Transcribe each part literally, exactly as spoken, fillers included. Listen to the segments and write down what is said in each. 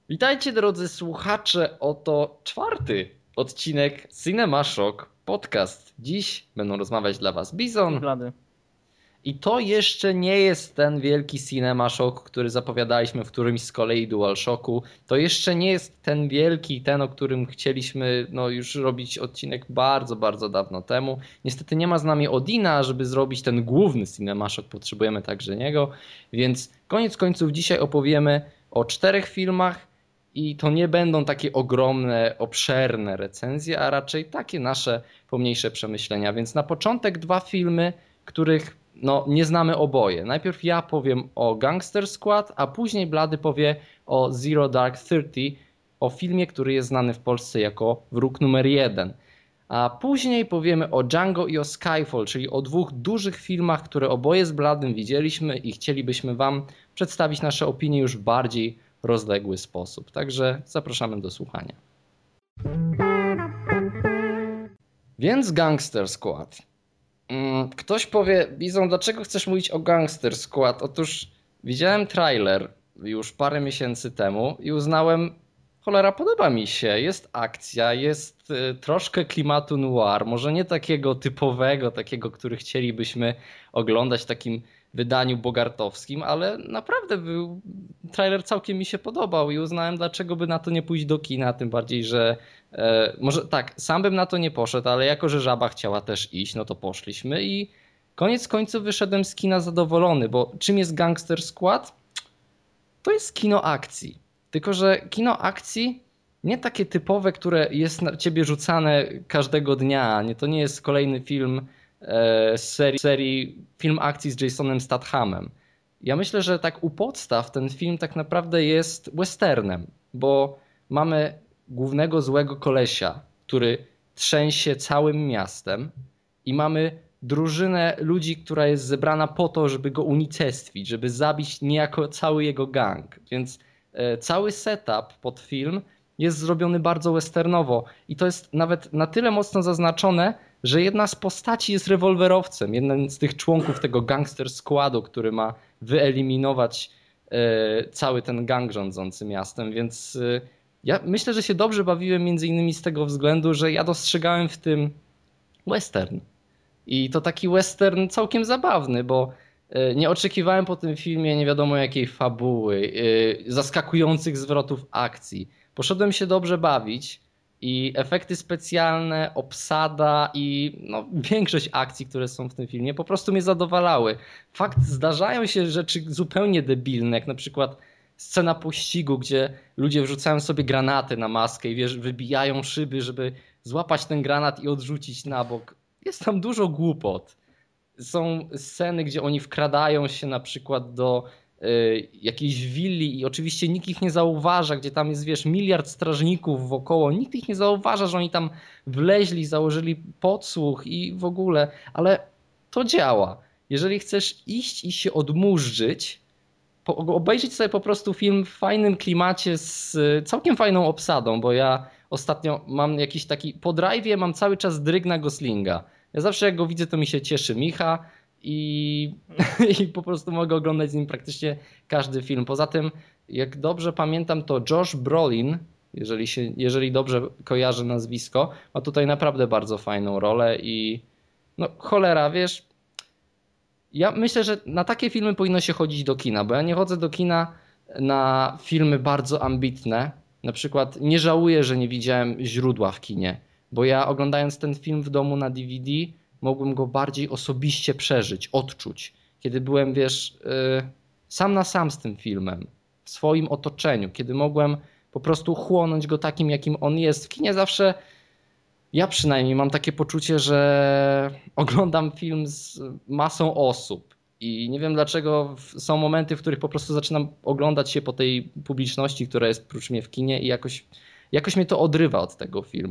Witajcie drodzy słuchacze, oto czwarty odcinek Cinema Shock Podcast. Dziś będą rozmawiać dla was Bizon. Blady. I to jeszcze nie jest ten wielki Cinema Shock, który zapowiadaliśmy w którymś z kolei DualShocku. To jeszcze nie jest ten wielki, ten o którym chcieliśmy no, już robić odcinek bardzo, bardzo dawno temu. Niestety nie ma z nami Odina, żeby zrobić ten główny Cinema Shock, potrzebujemy także niego. Więc koniec końców dzisiaj opowiemy o czterech filmach i to nie będą takie ogromne, obszerne recenzje, a raczej takie nasze pomniejsze przemyślenia. Więc na początek dwa filmy, których no, nie znamy oboje. Najpierw ja powiem o Gangster Squad, a później Blady powie o Zero Dark Thirty, o filmie, który jest znany w Polsce jako Wróg numer jeden. A później powiemy o Django i o Skyfall, czyli o dwóch dużych filmach, które oboje z Bladym widzieliśmy i chcielibyśmy wam przedstawić nasze opinie już w bardziej rozległy sposób. Także zapraszamy do słuchania. Więc Gangster Squad. Ktoś powie, Bizon, dlaczego chcesz mówić o Gangster Squad? Otóż widziałem trailer już parę miesięcy temu i uznałem, cholera, podoba mi się, jest akcja, jest y, troszkę klimatu noir, może nie takiego typowego, takiego, który chcielibyśmy oglądać w takim wydaniu bogartowskim, ale naprawdę był, trailer całkiem mi się podobał i uznałem, dlaczego by na to nie pójść do kina, tym bardziej, że e, może tak, sam bym na to nie poszedł, ale jako, że żaba chciała też iść, no to poszliśmy i koniec końców wyszedłem z kina zadowolony, bo czym jest Gangster Squad? To jest kino akcji, tylko że kino akcji nie takie typowe, które jest na ciebie rzucane każdego dnia, nie, to nie jest kolejny film z serii, serii film akcji z Jasonem Stathamem. Ja myślę, że tak u podstaw ten film tak naprawdę jest westernem, bo mamy głównego złego kolesia, który trzęsie całym miastem i mamy drużynę ludzi, która jest zebrana po to, żeby go unicestwić, żeby zabić niejako cały jego gang. Więc e, cały setup pod film jest zrobiony bardzo westernowo i to jest nawet na tyle mocno zaznaczone, że jedna z postaci jest rewolwerowcem, jeden z tych członków tego gangster składu, który ma wyeliminować e, cały ten gang rządzący miastem, więc e, ja myślę, że się dobrze bawiłem między innymi z tego względu, że ja dostrzegałem w tym western i to taki western całkiem zabawny, bo e, nie oczekiwałem po tym filmie nie wiadomo jakiej fabuły, e, zaskakujących zwrotów akcji. Poszedłem się dobrze bawić. I efekty specjalne, obsada i no, większość akcji, które są w tym filmie po prostu mnie zadowalały. Fakt, zdarzają się rzeczy zupełnie debilne, jak na przykład scena pościgu, gdzie ludzie wrzucają sobie granaty na maskę i wiesz, wybijają szyby, żeby złapać ten granat i odrzucić na bok. Jest tam dużo głupot. Są sceny, gdzie oni wkradają się na przykład do jakiejś willi i oczywiście nikt ich nie zauważa, gdzie tam jest, wiesz, miliard strażników wokoło, nikt ich nie zauważa, że oni tam wleźli, założyli podsłuch i w ogóle, ale to działa. Jeżeli chcesz iść i się odmurzyć, obejrzeć sobie po prostu film w fajnym klimacie z całkiem fajną obsadą, bo ja ostatnio mam jakiś taki, po drive'ie mam cały czas dryg na Goslinga. Ja zawsze jak go widzę, to mi się cieszy Micha, I, i po prostu mogę oglądać z nim praktycznie każdy film. Poza tym, jak dobrze pamiętam, to Josh Brolin, jeżeli, się, jeżeli dobrze kojarzę nazwisko, ma tutaj naprawdę bardzo fajną rolę i no cholera, wiesz, ja myślę, że na takie filmy powinno się chodzić do kina, bo ja nie chodzę do kina na filmy bardzo ambitne. Na przykład nie żałuję, że nie widziałem Źródła w kinie, bo ja oglądając ten film w domu na D V D mogłem go bardziej osobiście przeżyć, odczuć. Kiedy byłem, wiesz, yy, sam na sam z tym filmem, w swoim otoczeniu, kiedy mogłem po prostu chłonąć go takim, jakim on jest. W kinie zawsze, ja przynajmniej mam takie poczucie, że oglądam film z masą osób i nie wiem dlaczego są momenty, w których po prostu zaczynam oglądać się po tej publiczności, która jest prócz mnie w kinie i jakoś, jakoś mnie to odrywa od tego filmu.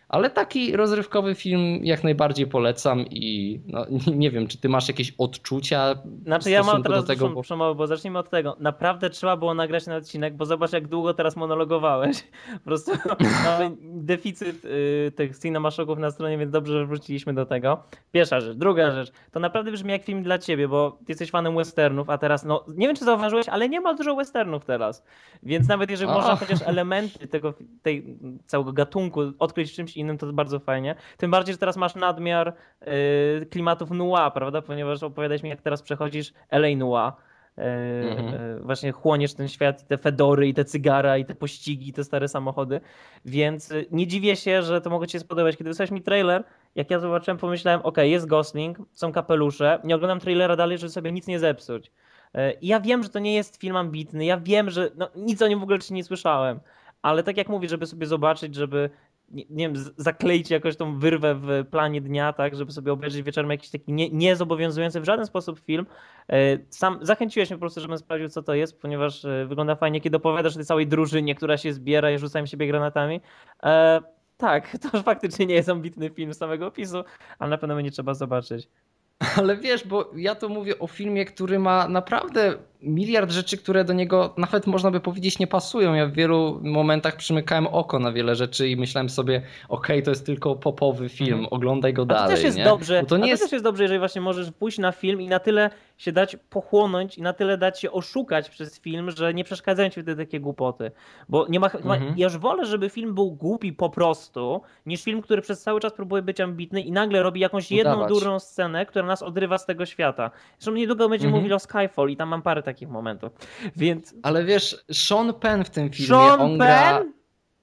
Ale taki rozrywkowy film jak najbardziej polecam i no, nie wiem, czy ty masz jakieś odczucia w Znaczy ja mam stosunku do teraz tego, dużą bo... przemowę, bo zacznijmy od tego. Naprawdę trzeba było nagrać ten odcinek, bo zobacz jak długo teraz monologowałeś. Po prostu mamy deficyt y, tych cinema shocków na stronie, więc dobrze, że wróciliśmy do tego. Pierwsza rzecz. Druga rzecz. To naprawdę brzmi jak film dla ciebie, bo ty jesteś fanem westernów, a teraz, no nie wiem czy zauważyłeś, ale nie ma dużo westernów teraz. Więc nawet jeżeli można A, chociaż elementy tego tej, całego gatunku odkryć w czymś innym, to bardzo fajnie. Tym bardziej, że teraz masz nadmiar y, klimatów noir, prawda? Ponieważ opowiadałeś mi, jak teraz przechodzisz L A Noir. y, mhm. y, Właśnie chłoniesz ten świat i te fedory, i te cygara, i te pościgi, i te stare samochody. Więc y, nie dziwię się, że to mogło ci się spodobać. Kiedy wysłałeś mi trailer, jak ja zobaczyłem, pomyślałem, ok, jest Gosling, są kapelusze, nie oglądam trailera dalej, żeby sobie nic nie zepsuć. Y, I ja wiem, że to nie jest film ambitny, ja wiem, że no, nic o nim w ogóle jeszcze nie słyszałem, ale tak jak mówisz, żeby sobie zobaczyć, żeby nie, nie wiem, z- zakleić jakoś tą wyrwę w planie dnia, tak, żeby sobie obejrzeć wieczorem jakiś taki nie, niezobowiązujący w żaden sposób film. E, Sam zachęciłeś mnie po prostu, żebym sprawdził, co to jest, ponieważ e, wygląda fajnie, kiedy opowiadasz o tej całej drużynie, która się zbiera i rzucają w siebie granatami. E, tak, to faktycznie nie jest ambitny film z samego opisu, ale na pewno będzie trzeba zobaczyć. Ale wiesz, bo ja to mówię o filmie, który ma naprawdę miliard rzeczy, które do niego nawet można by powiedzieć nie pasują. Ja w wielu momentach przymykałem oko na wiele rzeczy i myślałem sobie, okej, to jest tylko popowy film, Mhm. oglądaj go A to też dalej, jest nie? dobrze, Bo to a nie to też jest... jest dobrze, jeżeli właśnie możesz pójść na film i na tyle się dać pochłonąć i na tyle dać się oszukać przez film, że nie przeszkadzają ci wtedy takie głupoty. Bo nie ma, chyba, Mhm. ja już wolę, żeby film był głupi po prostu, niż film, który przez cały czas próbuje być ambitny i nagle robi jakąś jedną Udawać. durną scenę, która nas odrywa z tego świata. Zresztą niedługo będziemy Mhm. mówili o Skyfall i tam mam parę takich momentów. Więc Ale wiesz, Sean Penn w tym filmie, Sean on gra... Penn?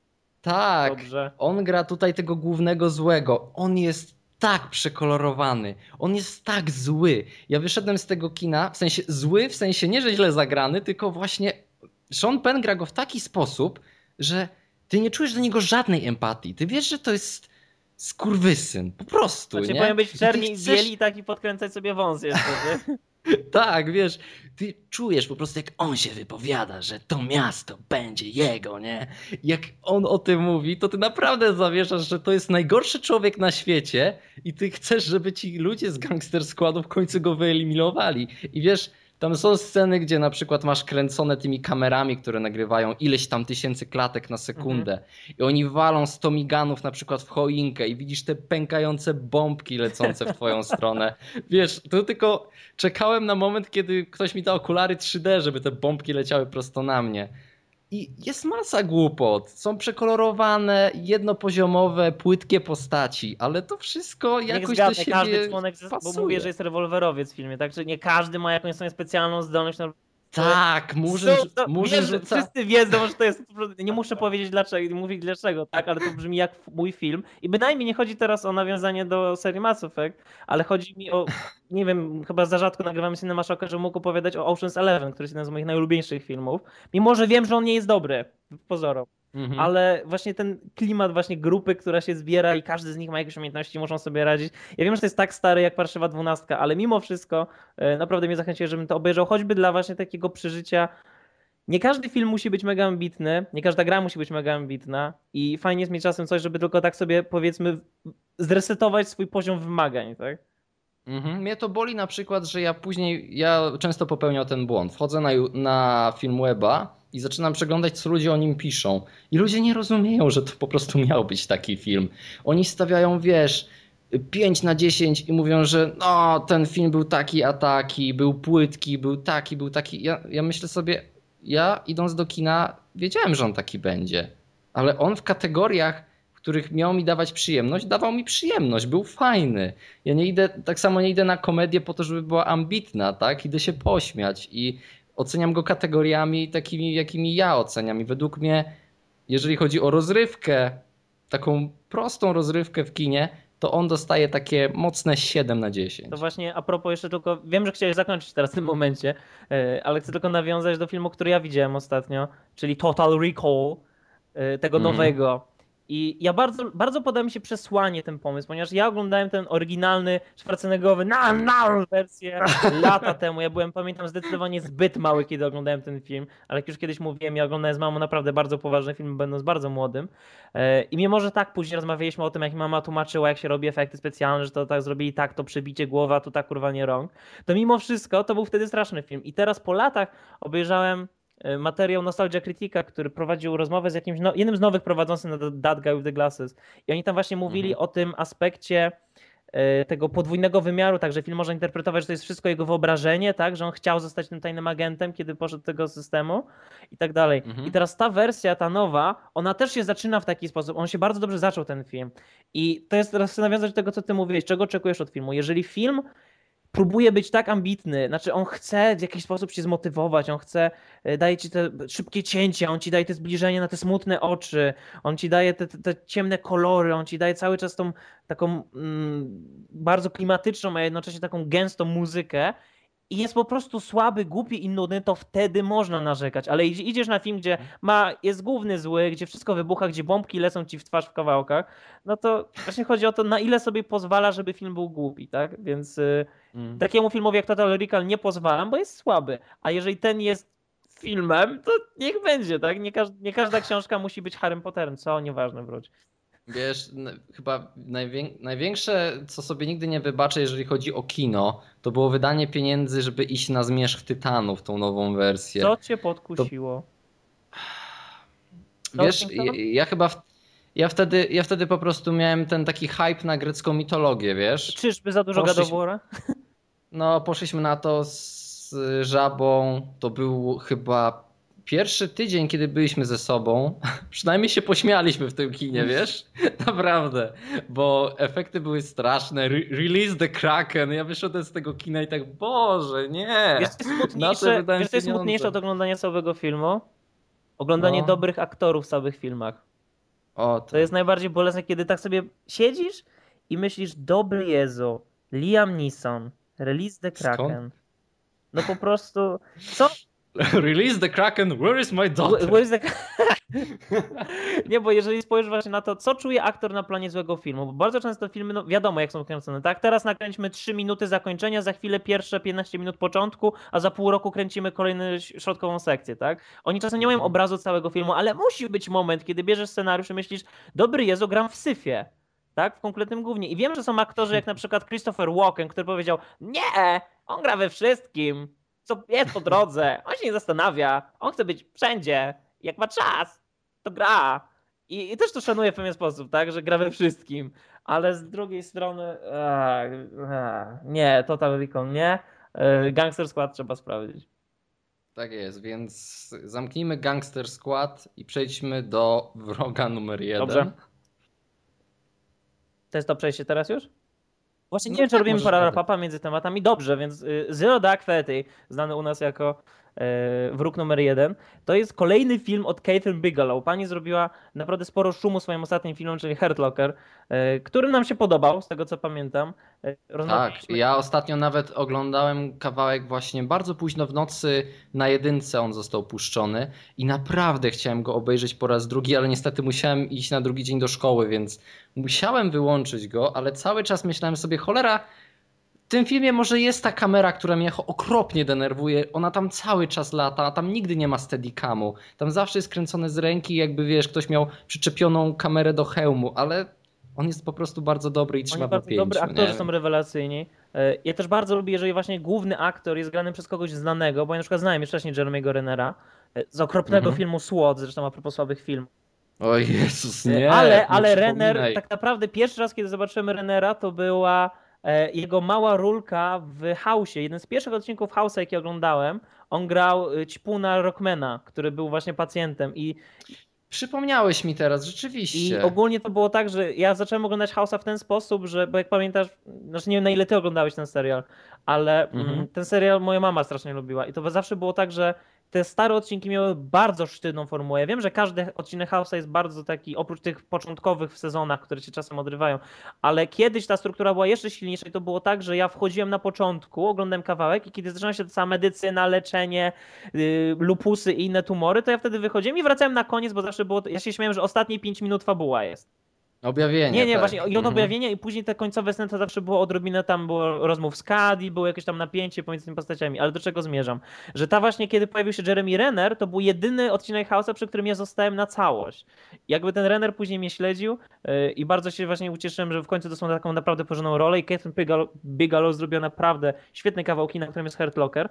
Tak, Dobrze. on gra tutaj tego głównego złego. On jest tak przekolorowany. On jest tak zły. Ja wyszedłem z tego kina, w sensie zły, w sensie nie, że źle zagrany, tylko właśnie Sean Penn gra go w taki sposób, że ty nie czujesz do niego żadnej empatii. Ty wiesz, że to jest skurwysyn. Po prostu, Znaczy nie? powinien być w I ty czerni i w bieli chcesz... i tak i podkręcać sobie wąs jeszcze, ty. Tak, wiesz, ty czujesz po prostu jak on się wypowiada, że to miasto będzie jego, nie? Jak on o tym mówi, to ty naprawdę zawieszasz, że to jest najgorszy człowiek na świecie i ty chcesz, żeby ci ludzie z Gangster Squadu w końcu go wyeliminowali. I wiesz, tam są sceny, gdzie na przykład masz kręcone tymi kamerami, które nagrywają ileś tam tysięcy klatek na Mhm. sekundę i oni walą sto miganów na przykład w choinkę i widzisz te pękające bombki lecące w twoją stronę. Wiesz, to tylko czekałem na moment, kiedy ktoś mi da okulary trzy D, żeby te bombki leciały prosto na mnie. I jest masa głupot. Są przekolorowane, jednopoziomowe, płytkie postaci, ale to wszystko Niech jakoś do zgadnę, każdy siebie członek, zes- bo mówię, że pasuje. jest rewolwerowiec w filmie, także nie każdy ma jakąś swoją specjalną zdolność na Tak, Murzyn, Su- to, Murzyn wiesz, że rzuca... wszyscy wiedzą, że to jest. Nie muszę powiedzieć dlaczego, mówić dlaczego, tak, ale to brzmi jak mój film. I bynajmniej nie chodzi teraz o nawiązanie do serii Mass Effect, ale chodzi mi o. Nie wiem, chyba za rzadko nagrywamy Cinema Shocka, że mógł opowiadać o Ocean's Eleven, który jest jeden z moich najulubieńszych filmów. Mimo, że wiem, że on nie jest dobry, pozorom. Mhm. Ale właśnie ten klimat właśnie grupy, która się zbiera i każdy z nich ma jakieś umiejętności, muszą sobie radzić. Ja wiem, że to jest tak stary jak Parszywa Dwunastka, ale mimo wszystko e, naprawdę mnie zachęciło, żebym to obejrzał, choćby dla właśnie takiego przeżycia. Nie każdy film musi być mega ambitny, nie każda gra musi być mega ambitna i fajnie jest mieć czasem coś, żeby tylko tak sobie powiedzmy zresetować swój poziom wymagań, tak? Mhm. Mnie to boli na przykład, że ja później, ja często popełniam ten błąd. Wchodzę na, Ju- na Filmweba i zaczynam przeglądać, co ludzie o nim piszą. I ludzie nie rozumieją, że to po prostu miał być taki film. Oni stawiają, wiesz, pięć na dziesięć i mówią, że no, ten film był taki a taki, był płytki, był taki, był taki. Ja, ja myślę sobie, ja idąc do kina wiedziałem, że on taki będzie. Ale on w kategoriach, w których miał mi dawać przyjemność, dawał mi przyjemność, był fajny. Ja nie idę, tak samo nie idę na komedię po to, żeby była ambitna, tak? Idę się pośmiać i oceniam go kategoriami takimi, jakimi ja oceniam. I według mnie, jeżeli chodzi o rozrywkę, taką prostą rozrywkę w kinie, to on dostaje takie mocne siedem na To dziesięć. właśnie a propos jeszcze tylko, wiem, że chciałeś zakończyć teraz w tym momencie, e, ale chcę tylko nawiązać do filmu, który ja widziałem ostatnio, czyli Total Recall, e, tego Mhm. nowego. I ja bardzo, bardzo podoba mi się przesłanie ten pomysł, ponieważ ja oglądałem ten oryginalny Schwarzeneggowy na, na wersję lata temu. Ja byłem, pamiętam, zdecydowanie zbyt mały, kiedy oglądałem ten film, ale jak już kiedyś mówiłem, ja oglądałem z mamą naprawdę bardzo poważny film, będąc bardzo młodym. I mimo, że tak później rozmawialiśmy o tym, jak mi mama tłumaczyła, jak się robi efekty specjalne, że to tak zrobili tak, to przebicie głowa, tu tak kurwa nie rąk, to mimo wszystko to był wtedy straszny film. I teraz po latach obejrzałem materiał Nostalgia Critica, który prowadził rozmowę z jakimś, no, jednym z nowych prowadzących na That Guy with the Glasses. I oni tam właśnie mówili mhm. o tym aspekcie tego podwójnego wymiaru, tak, że film może interpretować, że to jest wszystko jego wyobrażenie, tak, że on chciał zostać tym tajnym agentem, kiedy poszedł do tego systemu i tak dalej. Mhm. I teraz ta wersja, ta nowa, ona też się zaczyna w taki sposób, on się bardzo dobrze zaczął, ten film. I to jest teraz chcę nawiązać do tego, co ty mówiłeś, czego oczekujesz od filmu. Jeżeli film próbuje być tak ambitny, znaczy on chce w jakiś sposób się zmotywować, on chce, daje ci te szybkie cięcia, on ci daje te zbliżenie na te smutne oczy, on ci daje te, te, te ciemne kolory, on ci daje cały czas tą taką mm, bardzo klimatyczną, a jednocześnie taką gęstą muzykę i jest po prostu słaby, głupi i nudny, to wtedy można narzekać, ale idziesz na film, gdzie ma, jest główny zły, gdzie wszystko wybucha, gdzie bombki lecą ci w twarz w kawałkach, no to właśnie chodzi o to, na ile sobie pozwala, żeby film był głupi, tak? Więc mm. takiemu filmowi jak Total Recall nie pozwalam, bo jest słaby, a jeżeli ten jest filmem, to niech będzie, tak? Nie, każ nie każda książka musi być Harrym Potterem, co nieważne wróć. Wiesz, chyba najwię największe, co sobie nigdy nie wybaczę, jeżeli chodzi o kino, to było wydanie pieniędzy, żeby iść na Zmierzch Tytanów, tą nową wersję. Co cię podkusiło? To... Wiesz, ja, ja chyba... W... Ja wtedy, ja wtedy po prostu miałem ten taki hype na grecką mitologię, wiesz? Czyżby za dużo Poszliśmy... gadowora? No, poszliśmy na to z żabą, to był chyba... Pierwszy tydzień, kiedy byliśmy ze sobą, przynajmniej się pośmialiśmy w tym kinie, wiesz? Naprawdę, bo efekty były straszne. Re Release the Kraken. Ja wyszedłem z tego kina i tak, Boże, nie. Wiesz, co jest smutniejsze, wiesz, co jest smutniejsze od oglądania całego filmu? Oglądanie no. dobrych aktorów w całych filmach. O, to... to jest najbardziej bolesne, kiedy tak sobie siedzisz i myślisz, dobry Jezu, Liam Neeson, Release the Kraken. Skąd? No po prostu, co... Release the Kraken, where is my daughter? Where is the... Nie, bo jeżeli spojrzysz właśnie na to, co czuje aktor na planie złego filmu, bo bardzo często filmy, no wiadomo jak są kręcone, tak? Teraz nakręćmy trzy minuty zakończenia, za chwilę pierwsze piętnaście minut początku, a za pół roku kręcimy kolejną środkową sekcję, tak? Oni czasem nie mają obrazu całego filmu, ale musi być moment, kiedy bierzesz scenariusz i myślisz, dobry Jezu, gram w syfie, tak? W konkretnym głównie. I wiem, że są aktorzy jak na przykład Christopher Walken, który powiedział, nie, on gra we wszystkim. Co jest po drodze, on się nie zastanawia, on chce być wszędzie, jak ma czas, to gra. I, i też to szanuję w pewien sposób, tak, że gra we wszystkim, ale z drugiej strony, a, a, nie, Total Recall nie, Gangster Squad trzeba sprawdzić. Tak jest, więc zamknijmy Gangster Squad i przejdźmy do wroga numer jeden. Dobrze. To jest to przejście teraz już? Właśnie nie no wiem, czy tak, robimy paralapapa między tematami. Dobrze, więc Zero Dark Thirty, znany u nas jako e, wróg numer jeden, to jest kolejny film od Catherine Bigelow. Pani zrobiła naprawdę sporo szumu swoim ostatnim filmem, czyli Hurt Locker, e, którym nam się podobał, z tego co pamiętam. E, tak, ja ostatnio nawet oglądałem kawałek właśnie bardzo późno w nocy, na jedynce on został puszczony i naprawdę chciałem go obejrzeć po raz drugi, ale niestety musiałem iść na drugi dzień do szkoły, więc musiałem wyłączyć go, ale cały czas myślałem sobie, cholera, w tym filmie może jest ta kamera, która mnie okropnie denerwuje, ona tam cały czas lata, a tam nigdy nie ma steadicamu, tam zawsze jest kręcone z ręki, jakby wiesz, ktoś miał przyczepioną kamerę do hełmu, ale on jest po prostu bardzo dobry i trzyma w napięciu. Dobry, aktorzy są rewelacyjni. Ja też bardzo lubię, jeżeli właśnie główny aktor jest grany przez kogoś znanego, bo ja na przykład znałem już wcześniej Jeremy'ego Renera z okropnego mhm. filmu SWAT, zresztą a propos słabych filmów. O Jezus, nie. Ale, ale Renner, tak naprawdę pierwszy raz, kiedy zobaczymy Renera, to była jego mała rulka w House'ie. Jeden z pierwszych odcinków House'a, jaki oglądałem, on grał ćpuna Rockmana, który był właśnie pacjentem i przypomniałeś mi teraz, rzeczywiście. I ogólnie to było tak, że ja zacząłem oglądać House'a w ten sposób, że, bo jak pamiętasz, znaczy nie wiem na ile ty oglądałeś ten serial, ale mhm. ten serial moja mama strasznie lubiła i to zawsze było tak, że te stare odcinki miały bardzo sztywną formułę. Wiem, że każdy odcinek House'a jest bardzo taki, oprócz tych początkowych w sezonach, które się czasem odrywają, ale kiedyś ta struktura była jeszcze silniejsza i to było tak, że ja wchodziłem na początku, oglądałem kawałek i kiedy zaczynała się ta sama medycyna, leczenie, yy, lupusy i inne tumory, to ja wtedy wychodziłem i wracałem na koniec, bo zawsze było, ja się śmiałem, że ostatnie pięć minut fabuła jest. Objawienie, Nie, nie, tak. właśnie i od Mhm. objawienia i później te końcowe sceny to zawsze było odrobinę, tam było rozmów z Cady, było jakieś tam napięcie pomiędzy tymi postaciami, ale do czego zmierzam? Że ta właśnie, kiedy pojawił się Jeremy Renner, to był jedyny odcinek House'a, przy którym ja zostałem na całość. Jakby ten Renner później mnie śledził yy, i bardzo się właśnie ucieszyłem, że w końcu dostał taką naprawdę porządną rolę i Catherine Bigelow, Bigelow zrobiła naprawdę świetny kawał kina, którym jest Hurt Locker.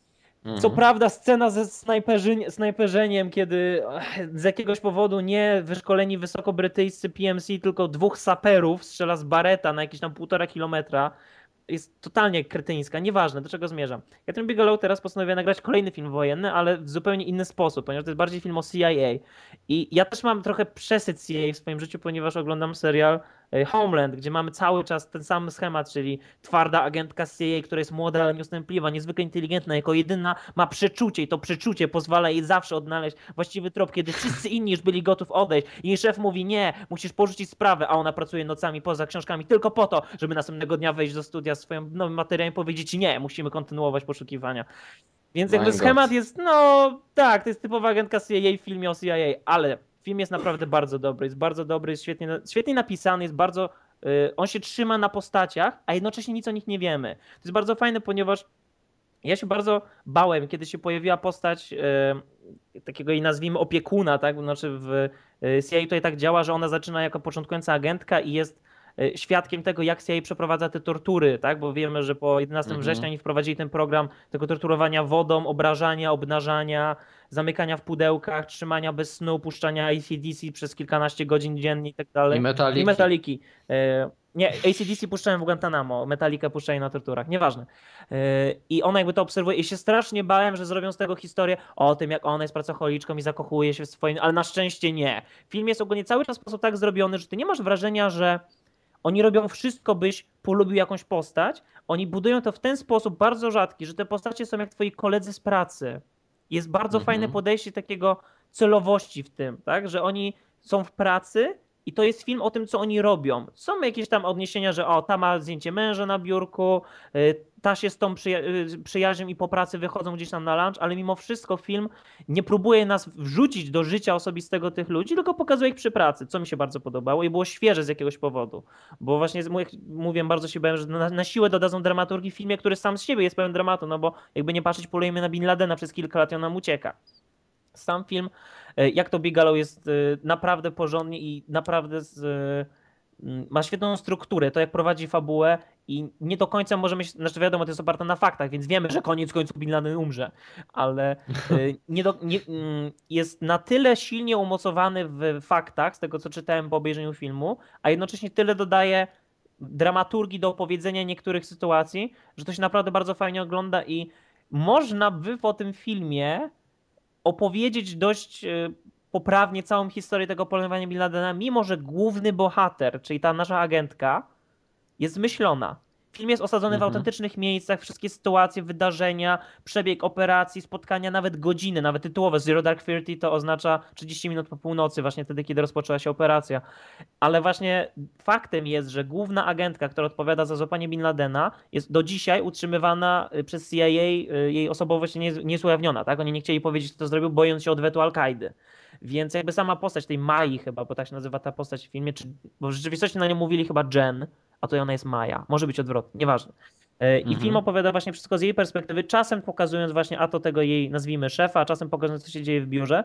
Co prawda scena ze snajperzy, snajperzeniem, kiedy z jakiegoś powodu nie wyszkoleni wysokobrytyjscy P M C, tylko dwóch saperów strzela z bareta na jakieś tam półtora kilometra, jest totalnie kretyńska, nieważne, do czego zmierzam. Catherine Bigelow teraz postanowiła nagrać kolejny film wojenny, ale w zupełnie inny sposób, ponieważ to jest bardziej film o C I A. I ja też mam trochę przesyt C I A w swoim życiu, ponieważ oglądam serial Homeland, gdzie mamy cały czas ten sam schemat, czyli twarda agentka C I A, która jest młoda, ale nieustępliwa, niezwykle inteligentna, jako jedyna ma przeczucie i to przeczucie pozwala jej zawsze odnaleźć właściwy trop, kiedy wszyscy inni już byli gotów odejść. I jej szef mówi, nie, musisz porzucić sprawę, a ona pracuje nocami poza książkami tylko po to, żeby następnego dnia wejść do studia z swoim nowym materiałem i powiedzieć, nie, musimy kontynuować poszukiwania. Więc jakby My schemat God. jest, no tak, to jest typowa agentka C I A w filmie o C I A, ale film jest naprawdę bardzo dobry, jest bardzo dobry, jest świetnie, świetnie napisany, jest bardzo, yy, on się trzyma na postaciach, a jednocześnie nic o nich nie wiemy. To jest bardzo fajne, ponieważ ja się bardzo bałem, kiedy się pojawiła postać yy, takiego jej nazwijmy opiekuna, tak, znaczy w yy, C I A tutaj tak działa, że ona zaczyna jako początkująca agentka i jest świadkiem tego, jak C I A przeprowadza te tortury, tak? Bo wiemy, że po jedenastego września Mhm. oni wprowadzili ten program tego torturowania wodą, obrażania, obnażania, zamykania w pudełkach, trzymania bez snu, puszczania A C D C przez kilkanaście godzin dziennie i tak dalej. I Metaliki. I metaliki. E, Nie, A C D C puszczałem w Guantanamo, Metalikę puszczali na torturach, nieważne. E, I ona jakby to obserwuje i się strasznie bałem, że zrobią z tego historię o tym, jak ona jest pracocholiczką i zakochuje się w swoim, ale na szczęście nie. Film jest ogólnie cały czas w sposób tak zrobiony, że ty nie masz wrażenia, że oni robią wszystko, byś polubił jakąś postać. Oni budują to w ten sposób bardzo rzadki, że te postacie są jak twoi koledzy z pracy. Jest bardzo Mhm. fajne podejście takiego celowości w tym, tak? Że oni są w pracy i to jest film o tym, co oni robią. Są jakieś tam odniesienia, że o, ta ma zdjęcie męża na biurku, ta się z tą przyja przyjaźnią i po pracy wychodzą gdzieś tam na lunch, ale mimo wszystko film nie próbuje nas wrzucić do życia osobistego tych ludzi, tylko pokazuje ich przy pracy, co mi się bardzo podobało i było świeże z jakiegoś powodu. Bo właśnie, jak mówię, bardzo się bałem, że na, na siłę dodadzą dramaturgii w filmie, który sam z siebie jest pełen dramatu, no bo jakby nie patrzeć, polujemy na Bin Ladena przez kilka lat i on nam ucieka. Sam film, jak to Bigelow jest naprawdę porządnie i naprawdę z, ma świetną strukturę, to jak prowadzi fabułę i nie do końca możemy się, znaczy wiadomo, to jest oparte na faktach, więc wiemy, że koniec końców Bin Laden umrze, ale nie do, nie, jest na tyle silnie umocowany w faktach, z tego co czytałem po obejrzeniu filmu, a jednocześnie tyle dodaje dramaturgii do opowiedzenia niektórych sytuacji, że to się naprawdę bardzo fajnie ogląda i można by po tym filmie opowiedzieć dość poprawnie całą historię tego polowania Bin Ladena, mimo że główny bohater, czyli ta nasza agentka, jest myślona. Film jest osadzony Mhm. w autentycznych miejscach, wszystkie sytuacje, wydarzenia, przebieg operacji, spotkania, nawet godziny, nawet tytułowe. Zero Dark Thirty to oznacza trzydzieści minut po północy, właśnie wtedy, kiedy rozpoczęła się operacja. Ale właśnie faktem jest, że główna agentka, która odpowiada za złapanie Bin Ladena, jest do dzisiaj utrzymywana przez C I A, jej osobowość nie jest, nie jest ujawniona, tak? Oni nie chcieli powiedzieć, kto to zrobił, bojąc się odwetu Al-Kaidy. Więc jakby sama postać tej Mai chyba, bo tak się nazywa ta postać w filmie, czy, bo w rzeczywistości na nią mówili chyba Jen, a to ona jest Maja. Może być odwrotnie, nieważne. I Mhm. film opowiada właśnie wszystko z jej perspektywy, czasem pokazując właśnie a to tego jej, nazwijmy, szefa, a czasem pokazując, co się dzieje w biurze.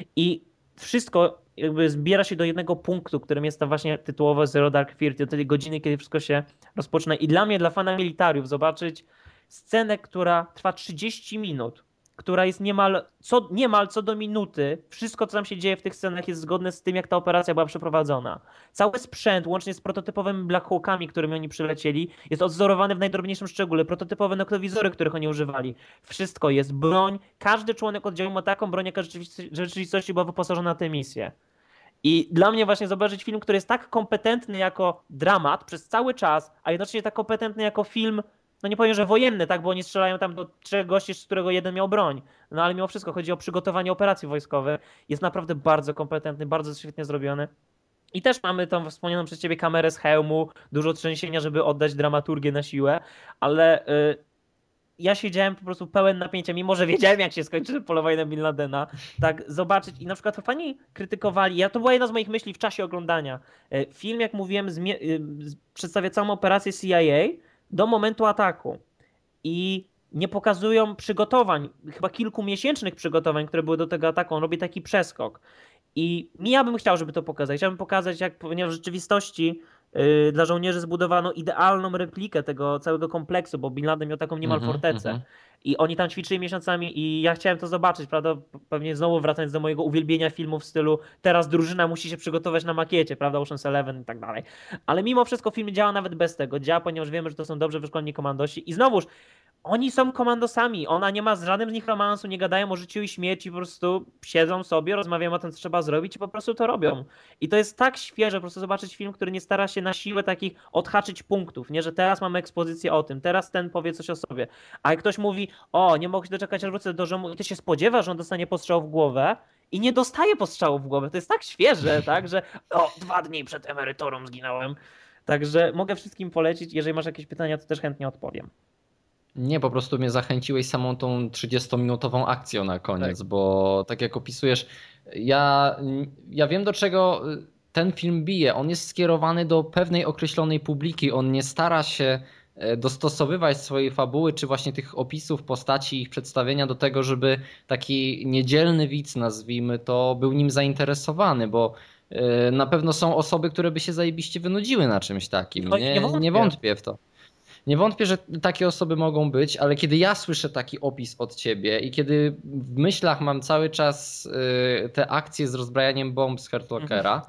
I wszystko jakby zbiera się do jednego punktu, którym jest ta właśnie tytułowa Zero Dark Thirty, do tej godziny, kiedy wszystko się rozpoczyna. I dla mnie, dla fana militariów, zobaczyć scenę, która trwa trzydzieści minut, która jest niemal co, niemal co do minuty, wszystko co tam się dzieje w tych scenach jest zgodne z tym, jak ta operacja była przeprowadzona. Cały sprzęt, łącznie z prototypowymi Black Hawkami, którymi oni przylecieli, jest odzorowany w najdrobniejszym szczególe. Prototypowe noktowizory, których oni używali. Wszystko jest broń. Każdy członek oddziału ma taką broń, jaka w rzeczywistości była wyposażona na tę misję. I dla mnie właśnie zobaczyć film, który jest tak kompetentny jako dramat przez cały czas, a jednocześnie tak kompetentny jako film no nie powiem, że wojenny, tak, bo oni strzelają tam do trzech gości, z którego jeden miał broń. No ale mimo wszystko chodzi o przygotowanie operacji wojskowych. Jest naprawdę bardzo kompetentny, bardzo świetnie zrobiony. I też mamy tą wspomnianą przez ciebie kamerę z hełmu, dużo trzęsienia, żeby oddać dramaturgię na siłę, ale y, ja siedziałem po prostu pełen napięcia, mimo że wiedziałem, jak się skończy polowanie na Bin Ladena, tak zobaczyć. I na przykład fani krytykowali, ja to była jedna z moich myśli w czasie oglądania. Y, Film, jak mówiłem, zmie- y, z- przedstawia całą operację C I A do momentu ataku. I nie pokazują przygotowań, chyba kilkumiesięcznych przygotowań, które były do tego ataku. On robi taki przeskok. I ja bym chciał, żeby to pokazać. Chciałbym pokazać, jak ponieważ w rzeczywistości yy, dla żołnierzy zbudowano idealną replikę tego całego kompleksu, bo Bin Laden miał taką niemal Mhm, fortecę. mhm. I oni tam ćwiczyli miesiącami i ja chciałem to zobaczyć, prawda? Pewnie znowu wracając do mojego uwielbienia filmów w stylu teraz drużyna musi się przygotować na makiecie, prawda? Ocean's Eleven i tak dalej. Ale mimo wszystko film działa nawet bez tego. Działa, ponieważ wiemy, że to są dobrze wyszkoleni komandosi. I znowuż, oni są komandosami, ona nie ma z żadnym z nich romansu, nie gadają o życiu i śmierci, po prostu siedzą sobie, rozmawiają o tym, co trzeba zrobić i po prostu to robią. I to jest tak świeże, po prostu zobaczyć film, który nie stara się na siłę takich odhaczyć punktów, nie, że teraz mamy ekspozycję o tym, teraz ten powie coś o sobie. A jak ktoś mówi, o, nie mogę się doczekać, aż wrócę do domu i ty się spodziewasz, że on dostanie postrzał w głowę i nie dostaje postrzału w głowę, to jest tak świeże, tak, że o, dwa dni przed emeryturą zginąłem. Także mogę wszystkim polecić, jeżeli masz jakieś pytania, to też chętnie odpowiem. Nie, po prostu mnie zachęciłeś samą tą trzydziestominutową akcją na koniec, Tak. bo tak jak opisujesz, ja, ja wiem do czego ten film bije. On jest skierowany do pewnej określonej publiki. On nie stara się e, dostosowywać swojej fabuły, czy właśnie tych opisów postaci, ich przedstawienia do tego, żeby taki niedzielny widz, nazwijmy to, był nim zainteresowany, bo e, na pewno są osoby, które by się zajebiście wynudziły na czymś takim. No i nie Nie, nie wątpię. wątpię w to. Nie wątpię, że takie osoby mogą być, ale kiedy ja słyszę taki opis od ciebie i kiedy w myślach mam cały czas y, te akcje z rozbrajaniem bomb z Hurt Lockera,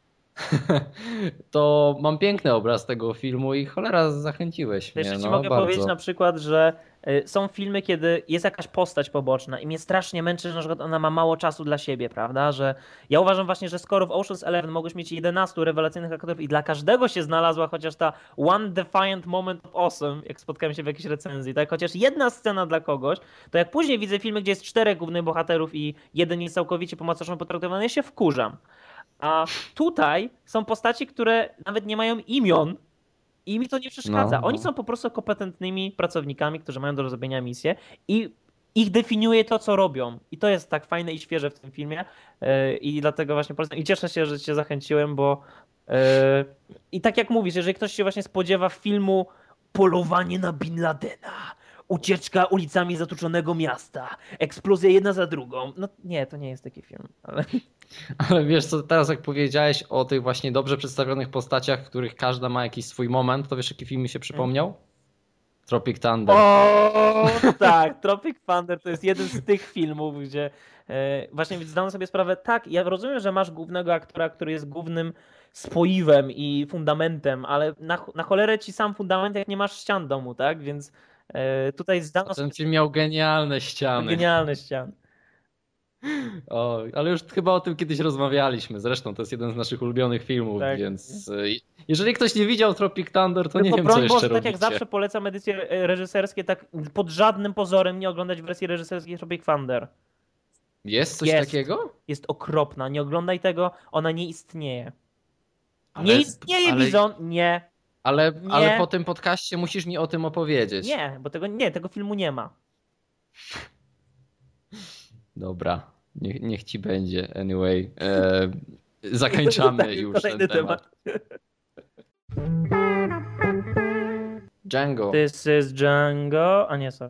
to mam piękny obraz tego filmu i cholera, zachęciłeś To jeszcze mnie, ci no mogę powiedzieć na bardzo. przykład, że y, są filmy, kiedy jest jakaś postać poboczna i mnie strasznie męczy, że na przykład ona ma mało czasu dla siebie, prawda? Że ja uważam właśnie, że skoro w Ocean's Eleven mogłeś mieć jedenastu rewelacyjnych aktorów i dla każdego się znalazła chociaż ta one defiant moment of awesome, jak spotkałem się w jakiejś recenzji, tak? Chociaż jedna scena dla kogoś, to jak później widzę filmy, gdzie jest czterech głównych bohaterów i jeden jest całkowicie po macoszemu potraktowany, ja się wkurzam. A tutaj są postaci, które nawet nie mają imion, i mi to nie przeszkadza. No, Oni no. są po prostu kompetentnymi pracownikami, którzy mają do zrobienia misję i ich definiuje to, co robią. I to jest tak fajne i świeże w tym filmie. Yy, I dlatego właśnie polecam. I cieszę się, że cię zachęciłem, bo yy, i tak jak mówisz, jeżeli ktoś się właśnie spodziewa filmu Polowanie na Bin Ladena, ucieczka ulicami zatłuczonego miasta, eksplozja jedna za drugą. No nie, to nie jest taki film. Ale... Ale wiesz co, teraz jak powiedziałeś o tych właśnie dobrze przedstawionych postaciach, w których każda ma jakiś swój moment, to wiesz jaki film mi się przypomniał? Tropic Thunder. O, tak, Tropic Thunder to jest jeden z tych filmów, gdzie e, właśnie zdałem sobie sprawę, tak, ja rozumiem, że masz głównego aktora, który jest głównym spoiwem i fundamentem, ale na, na cholerę ci sam fundament, jak nie masz ścian domu, tak? Więc e, tutaj A zdano ten sobie film miał genialne sprawę, ściany. genialny ścian. O, ale już chyba o tym kiedyś rozmawialiśmy. Zresztą to jest jeden z naszych ulubionych filmów, Tak. więc y, jeżeli ktoś nie widział Tropic Thunder, to nie Tylko wiem, co broń jeszcze Boże, tak jak robicie. zawsze polecam edycje e, reżyserskie, tak pod żadnym pozorem nie oglądać wersji reżyserskiej Tropic Thunder. Jest coś Jest. takiego? Jest okropna. Nie oglądaj tego, ona nie istnieje. Nie Ale, istnieje ale, Bizon, nie, ale, ale nie, po tym podcaście musisz mi o tym opowiedzieć. nie, bo tego nie, tego filmu nie ma. Dobra, niech, niech ci będzie. Anyway, e, zakończamy Tak, już kolejny ten temat. Django. This is Django, a nie co.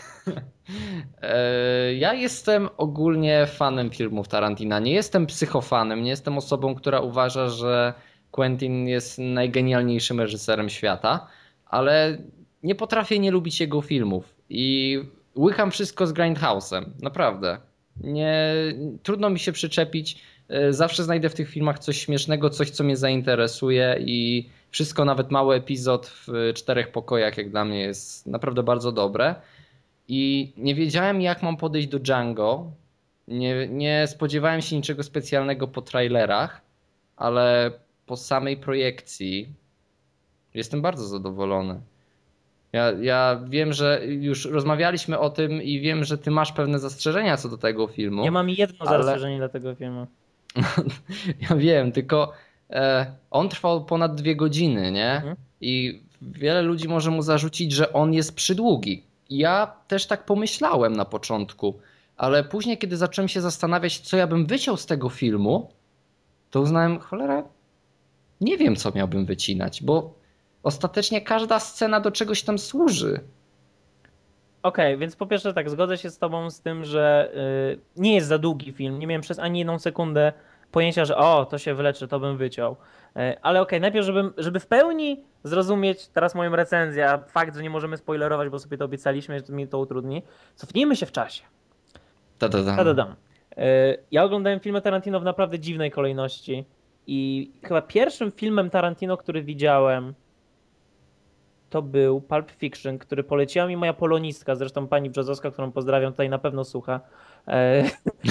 E, Ja jestem ogólnie fanem filmów Tarantina. Nie jestem psychofanem, nie jestem osobą, która uważa, że Quentin jest najgenialniejszym reżyserem świata, ale nie potrafię nie lubić jego filmów i łykam wszystko z Grindhouse'em, naprawdę. Nie, trudno mi się przyczepić. E, Zawsze znajdę w tych filmach coś śmiesznego, coś, co mnie zainteresuje i wszystko, nawet mały epizod w czterech pokojach, jak dla mnie jest naprawdę bardzo dobre. I nie wiedziałem, jak mam podejść do Django. Nie, nie spodziewałem się niczego specjalnego po trailerach, ale po samej projekcji jestem bardzo zadowolony. Ja, ja wiem, że już rozmawialiśmy o tym i wiem, że ty masz pewne zastrzeżenia co do tego filmu. Ja mam jedno ale... zastrzeżenie dla tego filmu. Ja wiem, tylko e, on trwał ponad dwie godziny, nie? Mhm. I wiele ludzi może mu zarzucić, że on jest przydługi. Ja też tak pomyślałem na początku, ale później, kiedy zacząłem się zastanawiać, co ja bym wyciął z tego filmu, to uznałem, cholera, nie wiem, co miałbym wycinać, bo ostatecznie każda scena do czegoś tam służy. Okej, okay, więc po pierwsze tak, zgodzę się z tobą z tym, że y, nie jest za długi film. Nie miałem przez ani jedną sekundę pojęcia, że o, to się wyleczy, to bym wyciął. Y, ale okej, okay, najpierw, żeby, żeby w pełni zrozumieć teraz moją recenzję, a fakt, że nie możemy spoilerować, bo sobie to obiecaliśmy, że mi to utrudni, cofnijmy się w czasie. Ta-da-dam. Ta-da-dam. Y, ja oglądałem filmy Tarantino w naprawdę dziwnej kolejności i chyba pierwszym filmem Tarantino, który widziałem, to był Pulp Fiction, który poleciła mi moja polonistka, zresztą pani Brzozowska, którą pozdrawiam, tutaj na pewno słucha. E,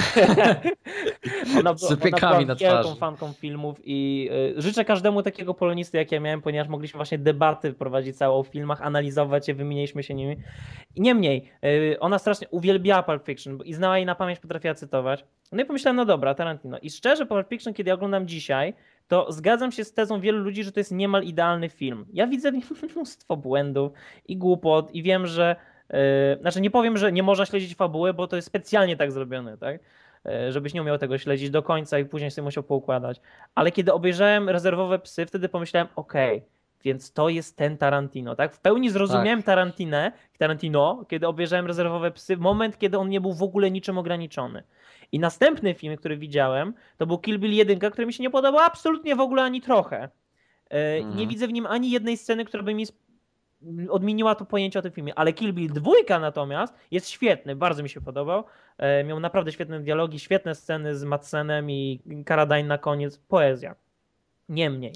ona, Z ona piekami była na wielką twarzy. fanką filmów i e, życzę każdemu takiego polonisty, jak ja miałem, ponieważ mogliśmy właśnie debaty prowadzić całe o filmach, analizować je, wymienialiśmy się nimi. I niemniej, e, ona strasznie uwielbiała Pulp Fiction i znała jej na pamięć, potrafiła cytować. No i pomyślałem, no dobra, Tarantino. I szczerze, Pulp Fiction, kiedy ja oglądam dzisiaj, to zgadzam się z tezą wielu ludzi, że to jest niemal idealny film. Ja widzę w nim mnóstwo błędów i głupot i wiem, że yy, znaczy nie powiem, że nie można śledzić fabuły, bo to jest specjalnie tak zrobione, tak? Yy, żebyś nie umiał tego śledzić do końca i później sobie musiał poukładać. Ale kiedy obejrzałem Rezerwowe Psy, wtedy pomyślałem, okej, okay, więc to jest ten Tarantino, tak? W pełni zrozumiałem Tak. Tarantinę, Tarantino, kiedy obejrzałem Rezerwowe Psy, moment, kiedy on nie był w ogóle niczym ograniczony. I następny film, który widziałem, to był Kill Bill jeden, który mi się nie podobał absolutnie w ogóle ani trochę. I nie Mhm. widzę w nim ani jednej sceny, która by mi odmieniła to pojęcie o tym filmie. Ale Kill Bill dwa natomiast jest świetny, bardzo mi się podobał. Miał naprawdę świetne dialogi, świetne sceny z Madsenem i Carradine na koniec. Poezja. Niemniej.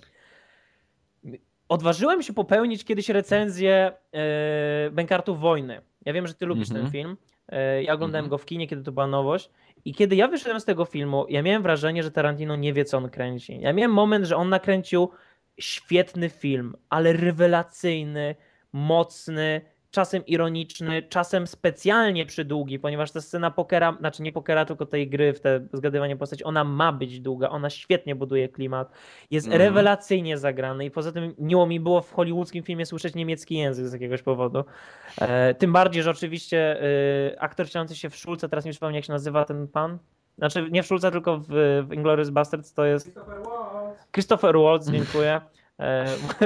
Odważyłem się popełnić kiedyś recenzję Bękartów Wojny. Ja wiem, że ty lubisz Mhm. ten film. Ja oglądałem Mhm. go w kinie, kiedy to była nowość. I kiedy ja wyszedłem z tego filmu, ja miałem wrażenie, że Tarantino nie wie, co on kręci. Ja miałem moment, że on nakręcił świetny film, ale rewelacyjny, mocny, czasem ironiczny, czasem specjalnie przydługi, ponieważ ta scena pokera, znaczy nie pokera, tylko tej gry w te zgadywanie postaci, ona ma być długa, ona świetnie buduje klimat, jest Mhm. rewelacyjnie zagrany i poza tym miło mi było w hollywoodzkim filmie słyszeć niemiecki język z jakiegoś powodu. E, tym bardziej, że oczywiście e, aktor wcielający się w Szulce, teraz nie przypomnę jak się nazywa ten pan, znaczy nie w Szulce, tylko w, w Inglourious Basterds, to jest Christopher Waltz. Christopher Waltz, dziękuję. E,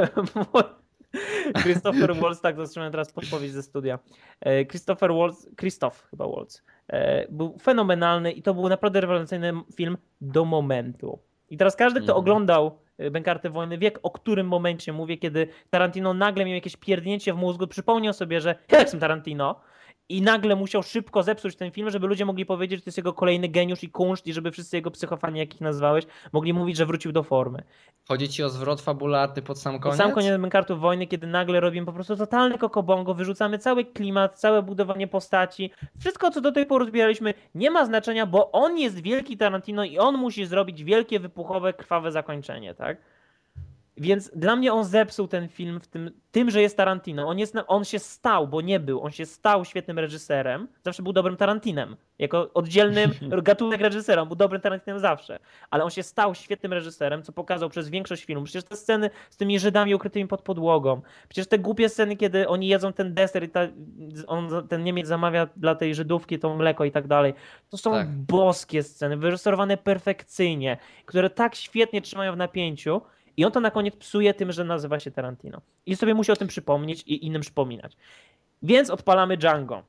Christopher Waltz, tak, zatrzymałem teraz podpowiedź ze studia. E, Christopher Waltz, Christoph chyba Waltz, e, był fenomenalny i to był naprawdę rewelacyjny film do momentu. I teraz każdy, kto Mhm. oglądał Bękarty Wojny, wie, o którym momencie mówię, kiedy Tarantino nagle miał jakieś pierdnięcie w mózgu, przypomniał sobie, że ja jestem Tarantino i nagle musiał szybko zepsuć ten film, żeby ludzie mogli powiedzieć, że to jest jego kolejny geniusz i kunszt i żeby wszyscy jego psychofani, jakich nazwałeś, mogli mówić, że wrócił do formy. Chodzi ci o zwrot fabularny pod sam Pod koniec? sam koniec Bękartów Wojny, kiedy nagle robimy po prostu totalny kokobongo, wyrzucamy cały klimat, całe budowanie postaci, wszystko co do tej pory zbieraliśmy nie ma znaczenia, bo on jest wielki Tarantino i on musi zrobić wielkie, wypuchowe, krwawe zakończenie, tak? Więc dla mnie on zepsuł ten film w tym, tym, że jest Tarantino. On, jest, on się stał, bo nie był, on się stał świetnym reżyserem. Zawsze był dobrym Tarantinem. Jako oddzielnym gatunek reżysera. On był dobrym Tarantinem zawsze. Ale on się stał świetnym reżyserem, co pokazał przez większość filmu. Przecież te sceny z tymi Żydami ukrytymi pod podłogą. Przecież te głupie sceny, kiedy oni jedzą ten deser i ta, on, ten Niemiec zamawia dla tej Żydówki to mleko i tak dalej. To są Tak. boskie sceny, wyreżyserowane perfekcyjnie, które tak świetnie trzymają w napięciu. I on to na koniec psuje tym, że nazywa się Tarantino. I sobie musi o tym przypomnieć i innym przypominać. Więc odpalamy Django.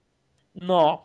No.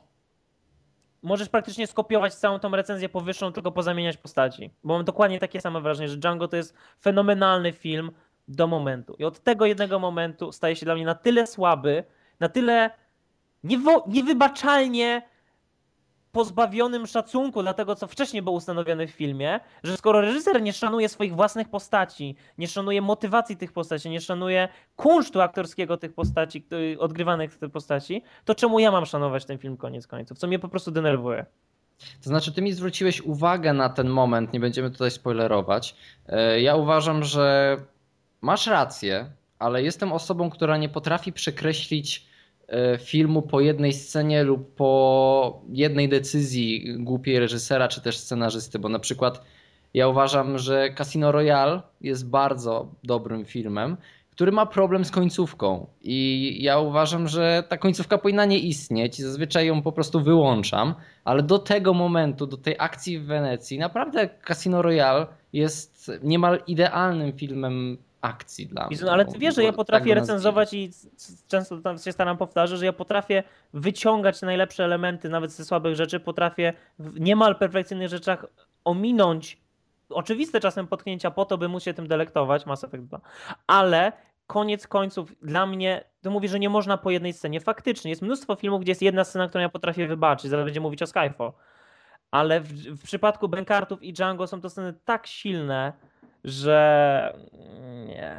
Możesz praktycznie skopiować całą tą recenzję powyższą, tylko pozamieniać postaci. Bo mam dokładnie takie same wrażenie, że Django to jest fenomenalny film do momentu. I od tego jednego momentu staje się dla mnie na tyle słaby, na tyle niewo- niewybaczalnie pozbawionym szacunku dla tego, co wcześniej było ustanowione w filmie, że skoro reżyser nie szanuje swoich własnych postaci, nie szanuje motywacji tych postaci, nie szanuje kunsztu aktorskiego tych postaci, odgrywanych tych postaci, to czemu ja mam szanować ten film koniec końców? Co mnie po prostu denerwuje. To znaczy, ty mi zwróciłeś uwagę na ten moment, nie będziemy tutaj spoilerować. Ja uważam, że masz rację, ale jestem osobą, która nie potrafi przekreślić filmu po jednej scenie lub po jednej decyzji głupiej reżysera czy też scenarzysty, bo na przykład ja uważam, że Casino Royale jest bardzo dobrym filmem, który ma problem z końcówką i ja uważam, że ta końcówka powinna nie istnieć i zazwyczaj ją po prostu wyłączam, ale do tego momentu, do tej akcji w Wenecji naprawdę Casino Royale jest niemal idealnym filmem akcji dla mnie. Bizon, ale ty wiesz, że ja potrafię tak recenzować i często tam się staram powtarzać, że ja potrafię wyciągać najlepsze elementy nawet ze słabych rzeczy, potrafię w niemal perfekcyjnych rzeczach ominąć oczywiste czasem potknięcia po to, by móc się tym delektować, Mass Effect dwa, ale koniec końców dla mnie, to mówi, że nie można po jednej scenie. Faktycznie jest mnóstwo filmów, gdzie jest jedna scena, którą ja potrafię wybaczyć, zaraz będzie mówić o Skyfall, ale w, w przypadku Bankartów i Django są to sceny tak silne, że nie.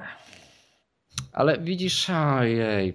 Ale widzisz, ojej.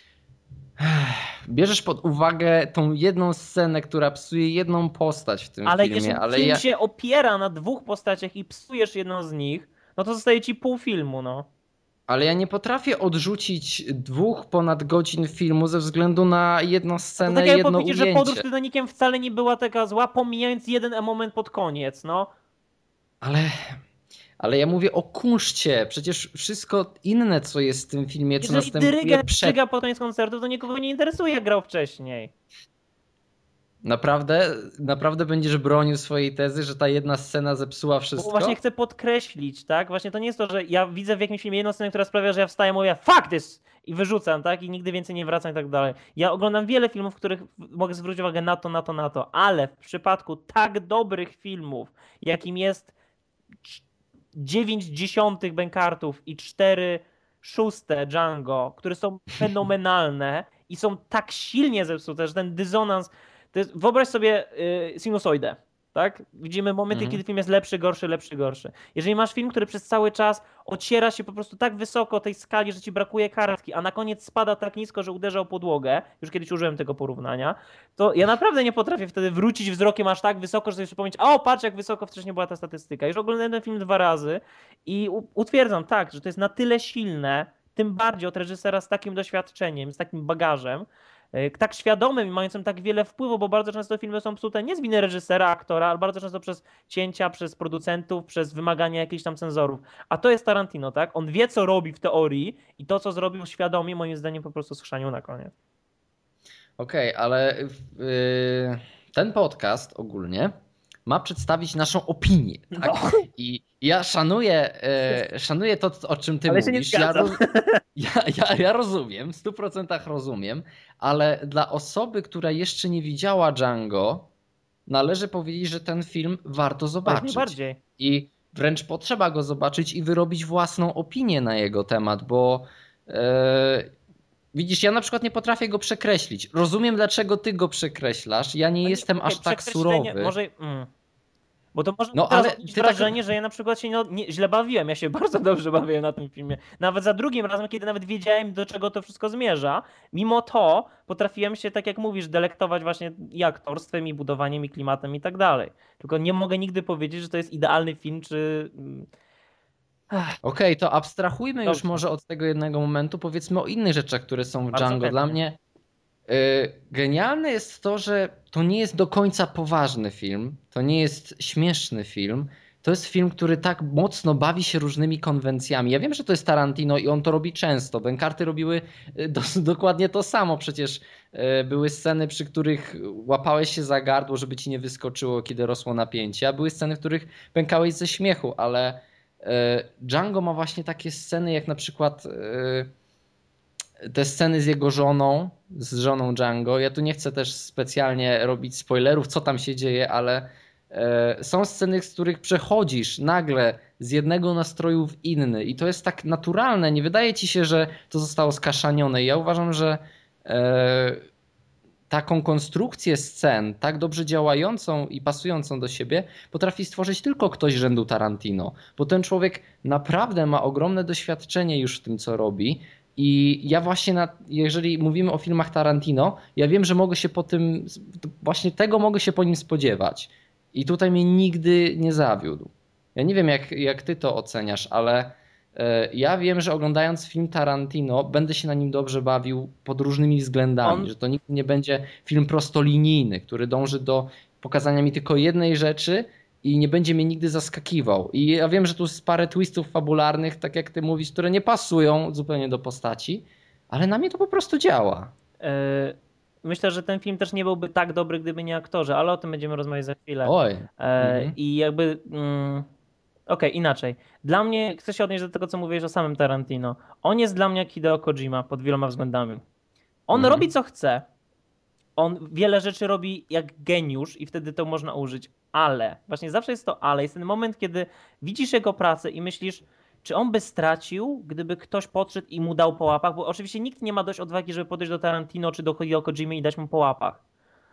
Bierzesz pod uwagę tą jedną scenę, która psuje jedną postać w tym ale filmie. Jeżeli ale film ja... się opiera na dwóch postaciach i psujesz jedną z nich, no to zostaje ci pół filmu, no. Ale ja nie potrafię odrzucić dwóch ponad godzin filmu ze względu na jedną scenę, to tak jedno powiedzieć, ujęcie. że podróż Titanikiem wcale nie była taka zła, pomijając jeden moment pod koniec, no. Ale, ale ja mówię o kunszcie. Przecież wszystko inne, co jest w tym filmie, co Jeżeli następuje dyrygent przed... żyga pod koniec koncertu, to nikogo nie interesuje, jak grał wcześniej. Naprawdę, naprawdę będziesz bronił swojej tezy, że ta jedna scena zepsuła wszystko? Bo właśnie chcę podkreślić, tak? Właśnie to nie jest to, że ja widzę w jakimś filmie jedną scenę, która sprawia, że ja wstaję i mówię fuck this! I wyrzucam, tak? I nigdy więcej nie wracam i tak dalej. Ja oglądam wiele filmów, w których mogę zwrócić uwagę na to, na to, na to, ale w przypadku tak dobrych filmów, jakim jest dziewięć dziesiątych Bankartów i cztery szóste Django, które są fenomenalne i są tak silnie zepsute, że ten dysonans... To jest, wyobraź sobie y, sinusoidę, tak? Widzimy momenty, Mhm. kiedy film jest lepszy, gorszy, lepszy, gorszy. Jeżeli masz film, który przez cały czas ociera się po prostu tak wysoko tej skali, że ci brakuje kartki, a na koniec spada tak nisko, że uderza o podłogę, już kiedyś użyłem tego porównania, to ja naprawdę nie potrafię wtedy wrócić wzrokiem aż tak wysoko, że sobie przypomnieć, o patrz jak wysoko wcześniej była ta statystyka. Już oglądałem ten film dwa razy i utwierdzam tak, że to jest na tyle silne, tym bardziej od reżysera z takim doświadczeniem, z takim bagażem, tak świadomym i mającym tak wiele wpływu, bo bardzo często filmy są psute nie z winy reżysera, aktora, ale bardzo często przez cięcia, przez producentów, przez wymagania jakichś tam cenzorów. A to jest Tarantino, tak? On wie, co robi w teorii i to, co zrobił świadomie, moim zdaniem po prostu schrzanił na koniec. Okej, okay, ale yy, ten podcast ogólnie ma przedstawić naszą opinię. Tak? No. I ja szanuję, yy, szanuję to, o czym ty ale mówisz. Się nie ja, roz, ja, ja, ja rozumiem, w stu procentach rozumiem, ale dla osoby, która jeszcze nie widziała Django, należy powiedzieć, że ten film warto zobaczyć. Bardziej. I wręcz potrzeba go zobaczyć i wyrobić własną opinię na jego temat, bo yy, widzisz, ja na przykład nie potrafię go przekreślić. Rozumiem, dlaczego ty go przekreślasz. Ja nie, nie jestem okay, aż tak surowy. Może, mm. Bo to może no, ale mieć wrażenie, tak... że ja na przykład się no, nie, źle bawiłem. Ja się bardzo dobrze bawiłem na tym filmie. Nawet za drugim razem, kiedy nawet wiedziałem, do czego to wszystko zmierza. Mimo to potrafiłem się, tak jak mówisz, delektować właśnie i aktorstwem, i budowaniem, i klimatem, i tak dalej. Tylko nie mogę nigdy powiedzieć, że to jest idealny film, czy... Okej, okay, to abstrahujmy Dobrze. już może od tego jednego momentu. Powiedzmy o innych rzeczach, które są w bardzo Django. chętnie. Dla mnie yy, genialne jest to, że to nie jest do końca poważny film. To nie jest śmieszny film. To jest film, który tak mocno bawi się różnymi konwencjami. Ja wiem, że to jest Tarantino i on to robi często. Bankarty robiły do, dokładnie to samo. Przecież yy, były sceny, przy których łapałeś się za gardło, żeby ci nie wyskoczyło, kiedy rosło napięcie. A były sceny, w których pękałeś ze śmiechu, ale Django ma właśnie takie sceny, jak na przykład te sceny z jego żoną, z żoną Django. Ja tu nie chcę też specjalnie robić spoilerów, co tam się dzieje, ale są sceny, z których przechodzisz nagle z jednego nastroju w inny i to jest tak naturalne. Nie wydaje ci się, że to zostało skaszanione. Ja uważam, że taką konstrukcję scen, tak dobrze działającą i pasującą do siebie, potrafi stworzyć tylko ktoś rzędu Tarantino. Bo ten człowiek naprawdę ma ogromne doświadczenie już w tym, co robi. I ja właśnie, na, jeżeli mówimy o filmach Tarantino, ja wiem, że mogę się po tym, właśnie tego mogę się po nim spodziewać. I tutaj mnie nigdy nie zawiódł. Ja nie wiem, jak, jak ty to oceniasz, ale Ja wiem, że oglądając film Tarantino będę się na nim dobrze bawił pod różnymi względami, On- że to nigdy nie będzie film prostolinijny, który dąży do pokazania mi tylko jednej rzeczy i nie będzie mnie nigdy zaskakiwał. I ja wiem, że tu jest parę twistów fabularnych, tak jak ty mówisz, które nie pasują zupełnie do postaci, ale na mnie to po prostu działa. e, Myślę, że ten film też nie byłby tak dobry, gdyby nie aktorzy, ale o tym będziemy rozmawiać za chwilę. Oj. E, Mhm. I jakby... Mm, Okej, inaczej. Dla mnie, chcę się odnieść do tego, co mówiłeś o samym Tarantino. On jest dla mnie jak Hideo Kojima pod wieloma względami. On Mhm. robi co chce. On wiele rzeczy robi jak geniusz i wtedy to można użyć, ale, właśnie zawsze jest to ale, jest ten moment, kiedy widzisz jego pracę i myślisz, czy on by stracił, gdyby ktoś podszedł i mu dał po łapach, bo oczywiście nikt nie ma dość odwagi, żeby podejść do Tarantino czy do Hideo Kojimy i dać mu po łapach.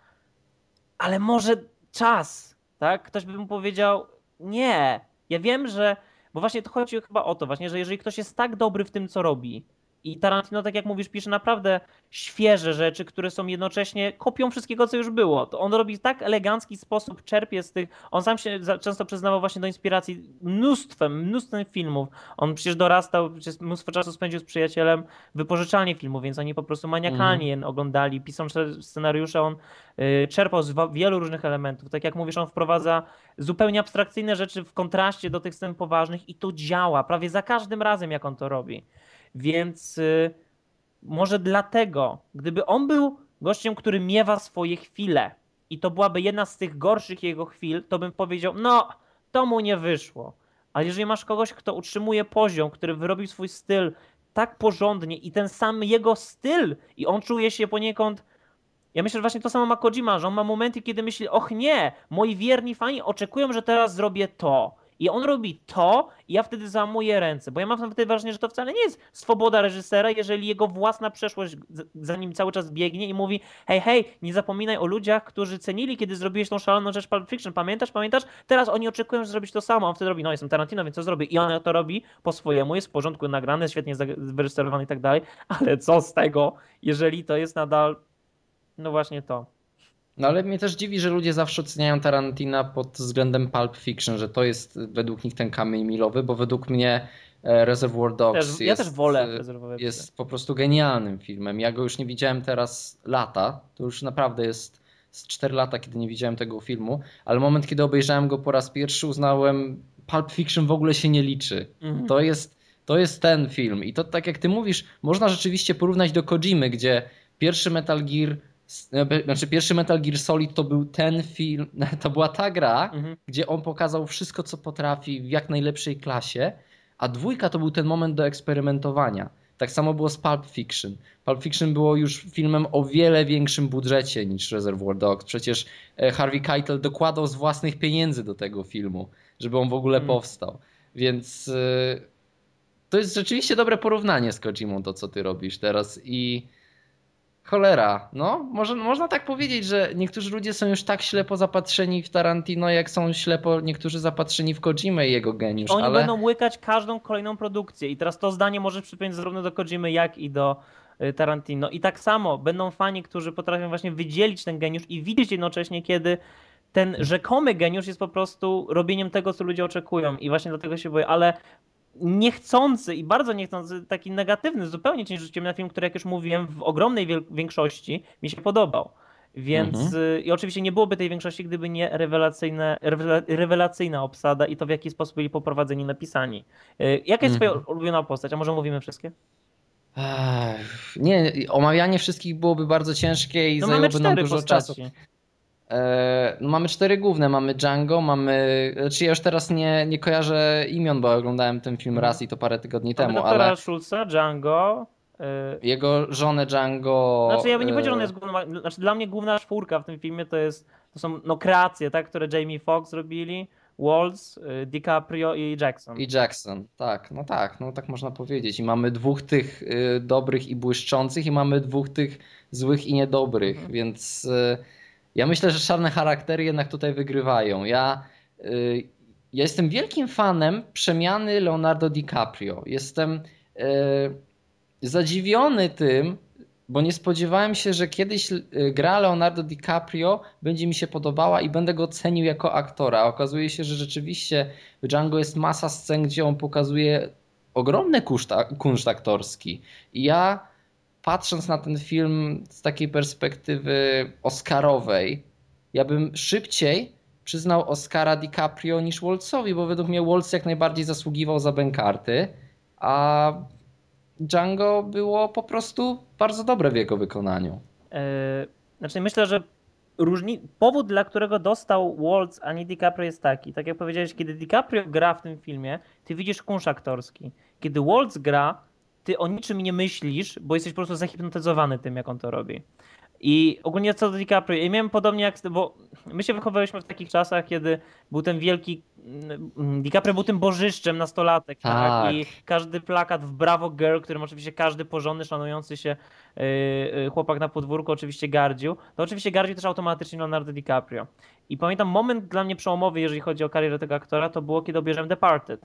Ale może czas, tak? Ktoś by mu powiedział, nie, ja wiem, że, bo właśnie to chodzi chyba o to właśnie, że jeżeli ktoś jest tak dobry w tym, co robi i Tarantino, tak jak mówisz, pisze naprawdę świeże rzeczy, które są jednocześnie kopią wszystkiego, co już było, to on robi w tak elegancki sposób, czerpie z tych, on sam się za- często przyznawał właśnie do inspiracji mnóstwem, mnóstwem filmów. On przecież dorastał, przecież mnóstwo czasu spędził z przyjacielem w wypożyczalni filmów, więc oni po prostu maniakalnie je oglądali, pisząc scenariusze, on y, czerpał z wa- wielu różnych elementów. Tak jak mówisz, on wprowadza zupełnie abstrakcyjne rzeczy w kontraście do tych scen poważnych i to działa prawie za każdym razem, jak on to robi. Więc y, może dlatego, gdyby on był gościem, który miewa swoje chwile i to byłaby jedna z tych gorszych jego chwil, to bym powiedział, no, to mu nie wyszło. Ale jeżeli masz kogoś, kto utrzymuje poziom, który wyrobił swój styl tak porządnie i ten sam jego styl i on czuje się poniekąd. Ja myślę, że właśnie to samo ma Kojima, że on ma momenty, kiedy myśli, och nie, moi wierni fani oczekują, że teraz zrobię to. I on robi to i ja wtedy załamuję ręce, bo ja mam wtedy wrażenie, że to wcale nie jest swoboda reżysera, jeżeli jego własna przeszłość z- za nim cały czas biegnie i mówi, hej, hej, nie zapominaj o ludziach, którzy cenili, kiedy zrobiłeś tą szaloną rzecz Pulp Fiction, pamiętasz, pamiętasz? Teraz oni oczekują, że zrobić to samo, a on wtedy robi, no jestem Tarantino, więc co zrobię? I on to robi po swojemu, jest w porządku nagrane, świetnie wyreżyserowany i tak dalej, ale co z tego, jeżeli to jest nadal no właśnie to. No ale mnie też dziwi, że ludzie zawsze oceniają Tarantina pod względem Pulp Fiction, że to jest według nich ten kamień milowy, bo według mnie e, Reservoir Dogs Też, ja jest, też wolę e, rezerwowe psy. jest po prostu genialnym filmem. Ja go już nie widziałem teraz lata, to już naprawdę jest z cztery lata, kiedy nie widziałem tego filmu, ale moment, kiedy obejrzałem go po raz pierwszy, uznałem, Pulp Fiction w ogóle się nie liczy. Mhm. To jest, to jest ten film i to tak jak ty mówisz, można rzeczywiście porównać do Kojimy, gdzie pierwszy Metal Gear Znaczy pierwszy Metal Gear Solid to był ten film, to była ta gra, Mhm. gdzie on pokazał wszystko, co potrafi w jak najlepszej klasie, a dwójka to był ten moment do eksperymentowania. Tak samo było z Pulp Fiction. Pulp Fiction było już filmem o wiele większym budżecie niż Reservoir Dogs. Przecież e, Harvey Keitel dokładał z własnych pieniędzy do tego filmu, żeby on w ogóle Mhm. powstał. Więc e, to jest rzeczywiście dobre porównanie z Kojimą, to co ty robisz teraz i cholera, no, może, można tak powiedzieć, że niektórzy ludzie są już tak ślepo zapatrzeni w Tarantino, jak są ślepo niektórzy zapatrzeni w Kojimę i jego geniusz, Oni ale będą łykać każdą kolejną produkcję i teraz to zdanie może przypiąć zarówno do Kojimy, jak i do y, Tarantino. I tak samo będą fani, którzy potrafią właśnie wydzielić ten geniusz i widzieć jednocześnie, kiedy ten rzekomy geniusz jest po prostu robieniem tego, co ludzie oczekują i właśnie dlatego się boję, ale niechcący i bardzo niechcący, taki negatywny, zupełnie ciężki rzuciłem na film, który jak już mówiłem, w ogromnej wiel- większości mi się podobał. Więc Mhm. y, i oczywiście nie byłoby tej większości, gdyby nie rewelacyjne, rewela- rewelacyjna obsada i to w jaki sposób byli poprowadzeni, napisani. Y, Jaka jest twoja Mhm. ulubiona postać? A może mówimy wszystkie? Ech, nie, omawianie wszystkich byłoby bardzo ciężkie i No mamy zajęłoby nam cztery dużo czasu. postaci. E, no mamy cztery główne, mamy Django, mamy, znaczy ja już teraz nie, nie kojarzę imion, bo oglądałem ten film Mhm. raz i to parę tygodni Mamy temu, doktora ale Schulza, Django. y, jego żonę Django... Znaczy ja bym nie powiedział, że ona e, jest główna, znaczy dla mnie główna czwórka w tym filmie to jest, to są no kreacje, tak, które Jamie Foxx robili, Waltz, y, DiCaprio i Jackson. I Jackson, tak, no tak, no tak można powiedzieć. I mamy dwóch tych y, dobrych i błyszczących i mamy dwóch tych złych i niedobrych, Mhm. więc y, ja myślę, że czarne charaktery jednak tutaj wygrywają. Ja, y, ja jestem wielkim fanem przemiany Leonardo DiCaprio. Jestem y, zadziwiony tym, bo nie spodziewałem się, że kiedyś y, gra Leonardo DiCaprio będzie mi się podobała i będę go cenił jako aktora. A okazuje się, że rzeczywiście w Django jest masa scen, gdzie on pokazuje ogromny kunszt, kunszt aktorski. I ja patrząc na ten film z takiej perspektywy oscarowej, ja bym szybciej przyznał Oscara DiCaprio niż Waltzowi, bo według mnie Waltz jak najbardziej zasługiwał za bękarty, a Django było po prostu bardzo dobre w jego wykonaniu. Yy, znaczy myślę, że różni... powód, dla którego dostał Waltz, a nie DiCaprio jest taki. Tak jak powiedziałeś, kiedy DiCaprio gra w tym filmie, ty widzisz kunszt aktorski. Kiedy Waltz gra, ty o niczym nie myślisz, bo jesteś po prostu zahipnotyzowany tym, jak on to robi. I ogólnie co do DiCaprio, ja miałem podobnie jak, bo my się wychowywaliśmy w takich czasach, kiedy był ten wielki, DiCaprio był tym bożyszczem nastolatek, tak? Tak. I każdy plakat w Bravo Girl, którym oczywiście każdy porządny, szanujący się yy, chłopak na podwórku oczywiście gardził, to oczywiście gardził też automatycznie Leonardo DiCaprio. I pamiętam moment dla mnie przełomowy, jeżeli chodzi o karierę tego aktora, to było, kiedy obejrzałem Departed.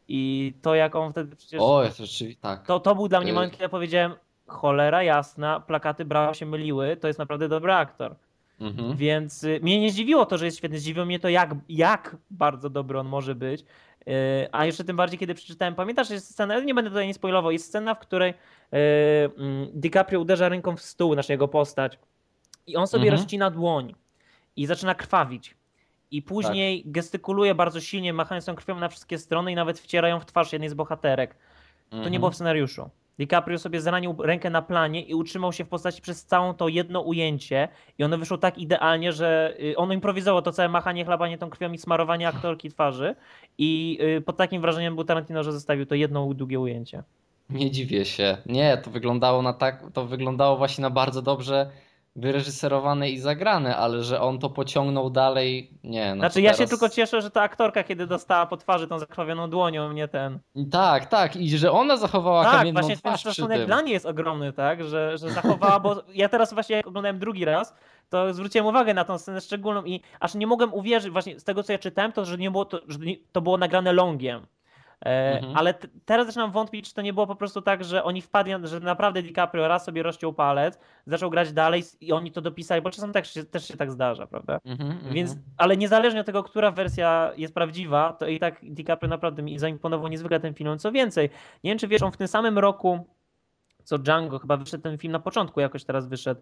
I to jak on wtedy przecież... O, jest rzeczywiście tak. To, to był dla mnie Y- moment, kiedy ja powiedziałem, cholera jasna, plakaty Bravo się myliły, to jest naprawdę dobry aktor. Mhm. Więc y, mnie nie zdziwiło to, że jest świetny, zdziwiło mnie to, jak, jak bardzo dobry on może być. Y, a jeszcze tym bardziej, kiedy przeczytałem, pamiętasz, jest scena, nie będę tutaj nie spoilował, jest scena, w której y, y, DiCaprio uderza ręką w stół, nasza jego postać, i on sobie Mhm. rozcina dłoń i zaczyna krwawić. I później Tak. gestykuluje bardzo silnie, machając tą krwią na wszystkie strony i nawet wciera ją w twarz jednej z bohaterek. To Mhm. nie było w scenariuszu. DiCaprio sobie zranił rękę na planie i utrzymał się w postaci przez całą to jedno ujęcie i ono wyszło tak idealnie, że ono improwizowało to całe machanie, chlapanie tą krwią i smarowanie aktorki twarzy i pod takim wrażeniem był Tarantino, że zostawił to jedno długie ujęcie. Nie dziwię się. Nie, to wyglądało na tak, to wyglądało właśnie na bardzo dobrze wyreżyserowane i zagrane, ale że on to pociągnął dalej, nie, no Znaczy to ja teraz... się tylko cieszę, że ta aktorka, kiedy dostała po twarzy tą zakrwawioną dłonią, mnie ten... Tak, tak, i że ona zachowała Tak, kamienną właśnie ten twarz przy szacunek tym. dla niej jest ogromny, tak, że, że zachowała, bo ja teraz właśnie jak oglądałem drugi raz, to zwróciłem uwagę na tą scenę szczególną i aż nie mogłem uwierzyć, właśnie z tego co ja czytałem, to że nie było to, że nie, to było nagrane longiem. E, Mhm. ale t- teraz zaczynam wątpić, czy to nie było po prostu tak, że oni wpadli, że naprawdę DiCaprio raz sobie rozciął palec, zaczął grać dalej i oni to dopisali, bo czasem też się, też się tak zdarza, prawda? Mhm, mhm. Więc, ale niezależnie od tego, która wersja jest prawdziwa, to i tak DiCaprio naprawdę mi zaimponował niezwykle tym filmem. Co więcej, nie wiem czy wiesz, on w tym samym roku co Django, chyba wyszedł ten film na początku, jakoś teraz wyszedł,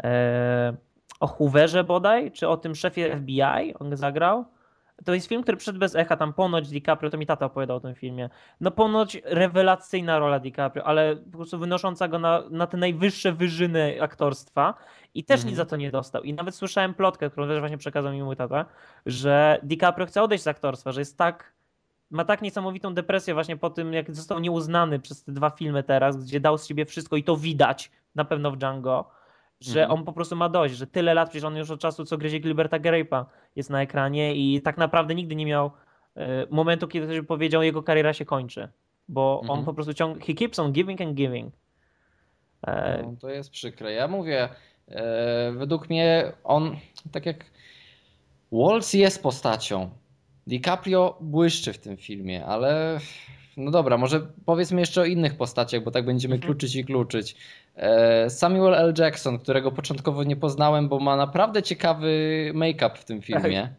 e, o Hooverze bodaj, czy o tym szefie F B I on zagrał. To jest film, który przyszedł bez echa, tam ponoć DiCaprio, to mi tata opowiadał o tym filmie. No ponoć rewelacyjna rola DiCaprio, ale po prostu wynosząca go na, na te najwyższe wyżyny aktorstwa i też Mhm. nic za to nie dostał. I nawet słyszałem plotkę, którą też właśnie przekazał mi mój tata, że DiCaprio chce odejść z aktorstwa, że jest tak, ma tak niesamowitą depresję właśnie po tym, jak został nieuznany przez te dwa filmy teraz, gdzie dał z siebie wszystko i to widać na pewno w Django, że Mhm. on po prostu ma dość, że tyle lat, przecież on już od czasu, co gryzie Gilberta Grape'a jest na ekranie i tak naprawdę nigdy nie miał e, momentu, kiedy ktoś by powiedział, jego kariera się kończy, bo on Mhm. po prostu ciągle, he keeps on giving and giving. E, No, to jest przykre. Ja mówię, e, według mnie on, tak jak Waltz jest postacią. DiCaprio błyszczy w tym filmie, ale no dobra, może powiedzmy jeszcze o innych postaciach, bo tak będziemy Mhm. kluczyć i kluczyć. E, Samuel L. Jackson, którego początkowo nie poznałem, bo ma naprawdę ciekawy make-up w tym filmie.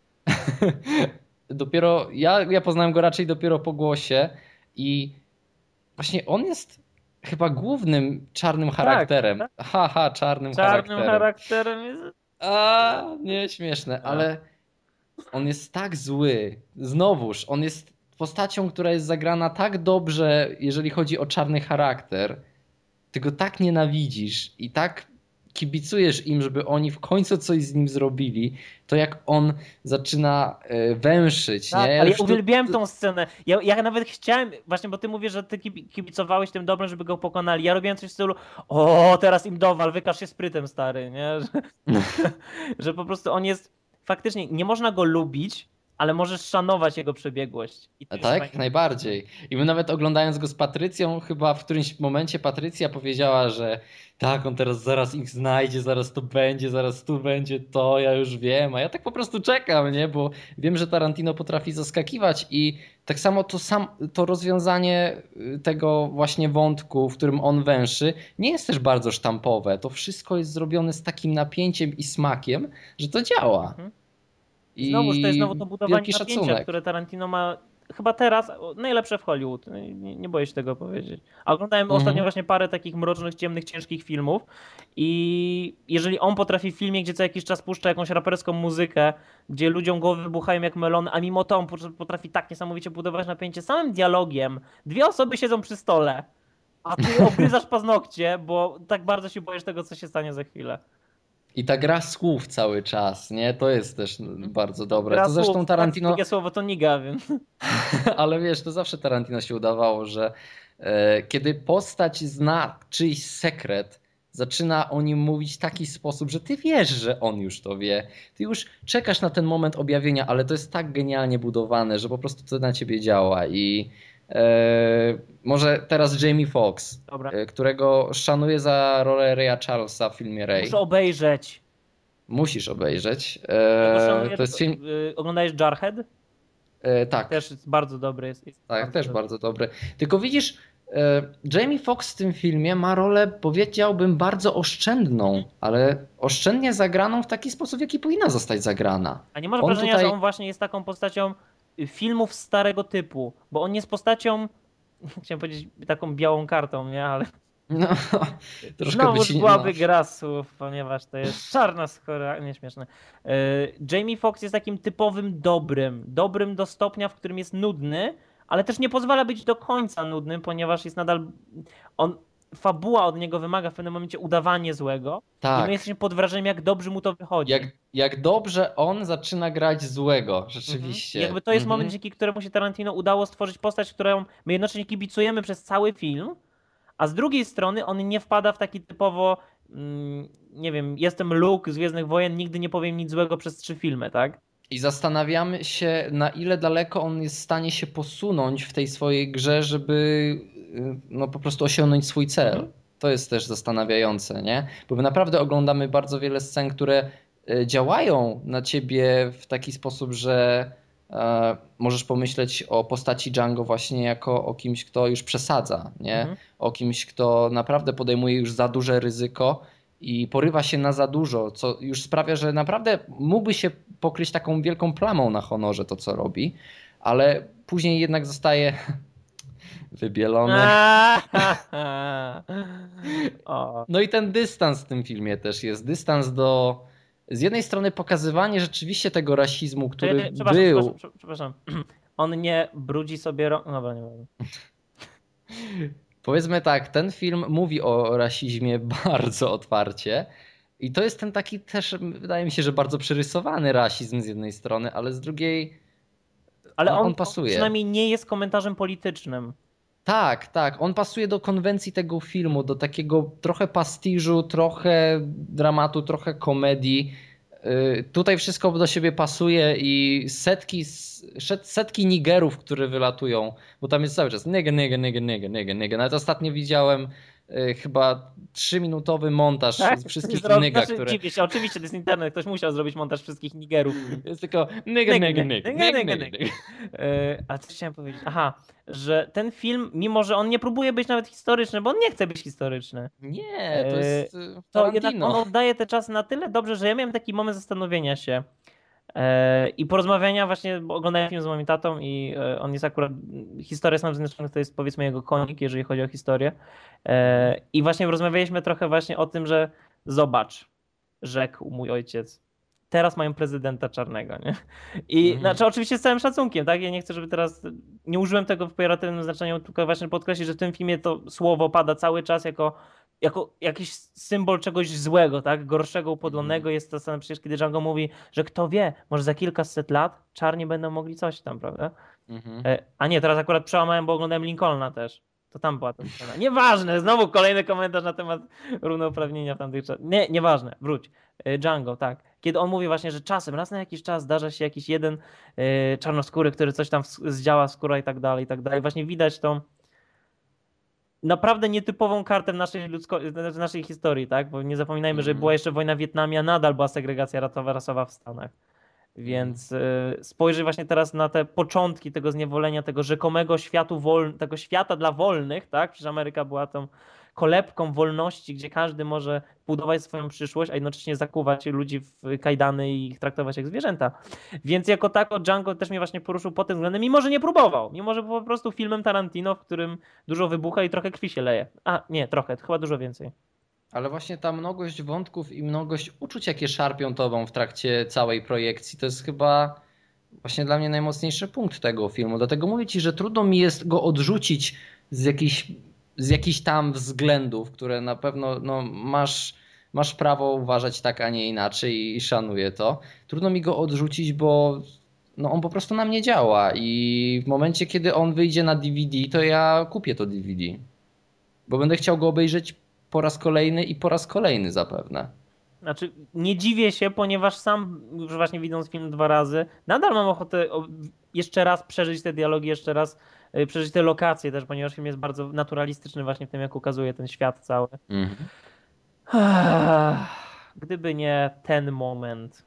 Dopiero ja, ja poznałem go raczej dopiero po głosie i właśnie on jest chyba głównym czarnym charakterem. tak. Haha, czarnym, Czarnym charakterem. charakterem jest... A, nie śmieszne, ale on jest tak zły. Znowuż, on jest postacią, która jest zagrana tak dobrze, jeżeli chodzi o czarny charakter. Ty go tak nienawidzisz i tak kibicujesz im, żeby oni w końcu coś z nim zrobili, to jak on zaczyna e, węszyć, Tak, nie? ale ja Już to- uwielbiałem tą scenę. Ja, ja nawet chciałem, właśnie, bo ty mówisz, że ty kibi- kibicowałeś tym dobrem, żeby go pokonali. Ja robiłem coś w stylu, o, teraz im dowal, wykaż się sprytem, stary, nie? Że, że po prostu on jest, faktycznie, nie można go lubić, ale możesz szanować jego przebiegłość. I to A jest tak, fajne. najbardziej. I my nawet oglądając go z Patrycją, chyba w którymś momencie Patrycja powiedziała, że tak, on teraz zaraz ich znajdzie, zaraz to będzie, zaraz tu będzie to, ja już wiem. A ja tak po prostu czekam, nie? Bo wiem, że Tarantino potrafi zaskakiwać i tak samo to, sam, to rozwiązanie y, tego właśnie wątku, w którym on węszy, nie jest też bardzo sztampowe. To wszystko jest zrobione z takim napięciem i smakiem, że to działa. Mhm. I Znowuż to jest znowu to budowanie wielki napięcia, szacunek. które Tarantino ma. chyba teraz najlepsze w Hollywood. Nie, nie boję się tego powiedzieć. A oglądałem Mhm. ostatnio właśnie parę takich mrocznych, ciemnych, ciężkich filmów i jeżeli on potrafi w filmie, gdzie co jakiś czas puszcza jakąś raperską muzykę, gdzie ludziom głowy wybuchają jak melony, a mimo to on potrafi tak niesamowicie budować napięcie samym dialogiem. Dwie osoby siedzą przy stole, a ty obgryzasz paznokcie, bo tak bardzo się boisz tego, co się stanie za chwilę. I ta gra słów cały czas, nie? To jest też bardzo dobre. Gra To zresztą słów, Tarantino, drugie słowo to niga, więc... ale wiesz, to zawsze Tarantino się udawało, że e, kiedy postać zna czyjś sekret, zaczyna o nim mówić w taki sposób, że ty wiesz, że on już to wie. Ty już czekasz na ten moment objawienia, ale to jest tak genialnie budowane, że po prostu to na ciebie działa. I e, może teraz Jamie Foxx, Dobra. e, którego szanuję za rolę Raya Charlesa w filmie Ray. Muszę obejrzeć. Musisz obejrzeć. Ja go E, szanuję, to jest tylko- film. y, Oglądałeś Jarhead? E, tak, Też jest bardzo dobry. Jest, jest tak, bardzo też dobry. bardzo dobry. Tylko widzisz, e, Jamie Foxx w tym filmie ma rolę, powiedziałbym, bardzo oszczędną, ale oszczędnie zagraną w taki sposób, w jaki powinna zostać zagrana. A nie masz On wrażenia, tutaj- że on właśnie jest taką postacią y, filmów starego typu? Bo on jest postacią, chciałem powiedzieć taką białą kartą, nie? Ale No, troszkę znowu by ci... byłaby no. gra słów, ponieważ to jest czarna skóra, nieśmieszne. Y, Jamie Foxx jest takim typowym dobrym. Dobrym do stopnia, w którym jest nudny, ale też nie pozwala być do końca nudnym, ponieważ jest nadal... On, fabuła od niego wymaga w pewnym momencie udawanie złego i Tak, my jesteśmy pod wrażeniem, jak dobrze mu to wychodzi. jak, jak dobrze on zaczyna grać złego, Mhm. rzeczywiście. I jakby to jest Mhm. moment, dzięki któremu się Tarantino udało stworzyć postać, którą my jednocześnie kibicujemy przez cały film, a z drugiej strony on nie wpada w taki typowo, mm, nie wiem, jestem Luke z Gwiezdnych Wojen, nigdy nie powiem nic złego przez trzy filmy, tak? I zastanawiamy się, na ile daleko on jest w stanie się posunąć w tej swojej grze, żeby y, no, po prostu osiągnąć swój cel. Mhm. To jest też zastanawiające, nie? Bo my naprawdę oglądamy bardzo wiele scen, które y, działają na ciebie w taki sposób, że e, możesz pomyśleć o postaci Django właśnie jako o kimś, kto już przesadza, nie? Mhm. O kimś, kto naprawdę podejmuje już za duże ryzyko i porywa się na za dużo, co już sprawia, że naprawdę mógłby się pokryć taką wielką plamą na honorze to, co robi, ale później jednak zostaje wybielony. O. No i ten dystans w tym filmie też jest. Dystans do z jednej strony pokazywanie rzeczywiście tego rasizmu, Czekaj, który przepraszam, był. przepraszam, przepraszam. On nie brudzi sobie rąk. Dobra, nie wiem. Powiedzmy tak, ten film mówi o rasizmie bardzo otwarcie. I to jest ten taki też, wydaje mi się, że bardzo przerysowany rasizm z jednej strony, ale z drugiej Ale on, on, on pasuje. przynajmniej nie jest komentarzem politycznym. Tak, tak. On pasuje do konwencji tego filmu, do takiego trochę pastiżu, trochę dramatu, trochę komedii. Yy, Tutaj wszystko do siebie pasuje i setki, setki nigerów, które wylatują, bo tam jest cały czas nigger, nigger, nigger, nigger, nigger, nigger. Nawet ostatnio widziałem yy, chyba trzyminutowy montaż Tak? z wszystkich Zro... nyga, znaczy, które... dziwię się, oczywiście to jest internet, ktoś musiał zrobić montaż wszystkich nigerów. Jest tylko nigger, nigger, nigger, nigger, nigger, nigger. E, A co chciałem powiedzieć? Aha, że ten film, mimo że on nie próbuje być nawet historyczny, bo on nie chce być historyczny, Nie, to jest yy, to jednak Tarantino. on oddaje te czasy na tyle dobrze, że ja miałem taki moment zastanowienia się e, i porozmawiania właśnie, bo oglądałem film z moim tatą i e, on jest akurat, historia Stanów Zjednoczonych to jest powiedzmy jego konik, jeżeli chodzi o historię. E, I właśnie rozmawialiśmy trochę właśnie o tym, że zobacz, rzekł mój ojciec, teraz mają prezydenta czarnego, nie? I Mhm. znaczy oczywiście z całym szacunkiem, tak? Ja nie chcę, żeby teraz, nie użyłem tego w pejoratywnym znaczeniu, tylko właśnie podkreślić, że w tym filmie to słowo pada cały czas jako, jako jakiś symbol czegoś złego, tak? Gorszego, upodlonego. Jest to samo przecież, kiedy Django mówi, że kto wie, może za kilkaset lat czarni będą mogli coś tam, prawda? Mhm. E, A nie, teraz akurat przełamałem, bo oglądałem Lincolna też. To tam była ta scena. Nieważne, znowu kolejny komentarz na temat równouprawnienia w tamtych czasach. Nie, nieważne, wróć. E, Django, tak. Kiedy on mówi właśnie, że czasem, raz na jakiś czas zdarza się jakiś jeden e, czarnoskóry, który coś tam ws- zdziała, skóra i tak dalej, i tak dalej. Właśnie widać tą naprawdę nietypową kartę w naszej, ludzko- w naszej historii, tak? Bo nie zapominajmy, że Mhm. była jeszcze wojna w Wietnamie, a nadal była segregacja rasowa, rasowa w Stanach. Więc y, spojrzyj właśnie teraz na te początki tego zniewolenia, tego rzekomego światu woln- tego świata dla wolnych, tak? Przecież Ameryka była tą kolebką wolności, gdzie każdy może budować swoją przyszłość, a jednocześnie zakuwać ludzi w kajdany i ich traktować jak zwierzęta. Więc jako tako Django też mnie właśnie poruszył pod tym względem, mimo że nie próbował, mimo że był po prostu filmem Tarantino, w którym dużo wybucha i trochę krwi się leje. A, nie, trochę, chyba dużo więcej. Ale właśnie ta mnogość wątków i mnogość uczuć, jakie szarpią tobą w trakcie całej projekcji, to jest chyba właśnie dla mnie najmocniejszy punkt tego filmu. Dlatego mówię ci, że trudno mi jest go odrzucić z jakichś, z jakichś tam względów, które na pewno no, masz, masz prawo uważać tak, a nie inaczej i szanuję to. Trudno mi go odrzucić, bo no, on po prostu na mnie działa i w momencie, kiedy on wyjdzie na D V D, to ja kupię to D V D. Bo będę chciał go obejrzeć po raz kolejny i po raz kolejny zapewne. Znaczy, nie dziwię się, ponieważ sam, już właśnie widząc film dwa razy, nadal mam ochotę jeszcze raz przeżyć te dialogi, jeszcze raz przeżyć te lokacje też, ponieważ film jest bardzo naturalistyczny właśnie w tym, jak ukazuje ten świat cały. Mhm. Gdyby nie ten moment.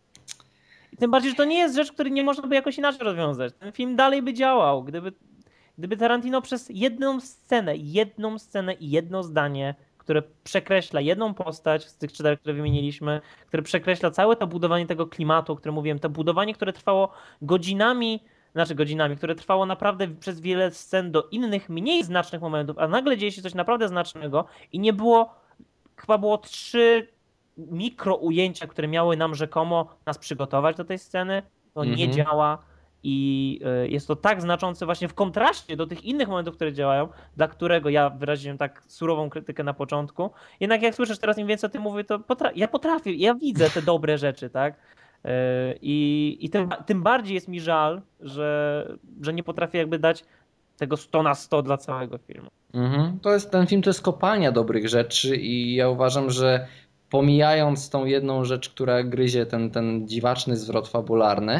I tym bardziej, że to nie jest rzecz, której nie można by jakoś inaczej rozwiązać. Ten film dalej by działał, gdyby, gdyby Tarantino przez jedną scenę, jedną scenę i jedno zdanie, które przekreśla jedną postać z tych czterech, które wymieniliśmy, które przekreśla całe to budowanie tego klimatu, o którym mówiłem, to budowanie, które trwało godzinami, znaczy godzinami, które trwało naprawdę przez wiele scen do innych, mniej znacznych momentów, a nagle dzieje się coś naprawdę znacznego i nie było, chyba było trzy mikro ujęcia, które miały nam rzekomo nas przygotować do tej sceny, to mhm. nie działa. I jest to tak znaczące właśnie w kontraście do tych innych momentów, które działają, dla którego ja wyraziłem tak surową krytykę na początku. Jednak jak słyszysz teraz im więcej o tym mówię, to potra- ja potrafię, ja widzę te dobre rzeczy, tak? I, i tym, tym bardziej jest mi żal, że, że nie potrafię jakby dać tego sto na sto dla całego filmu. Mhm. To jest, ten film to jest kopalnia dobrych rzeczy i ja uważam, że pomijając tą jedną rzecz, która gryzie ten, ten dziwaczny zwrot fabularny,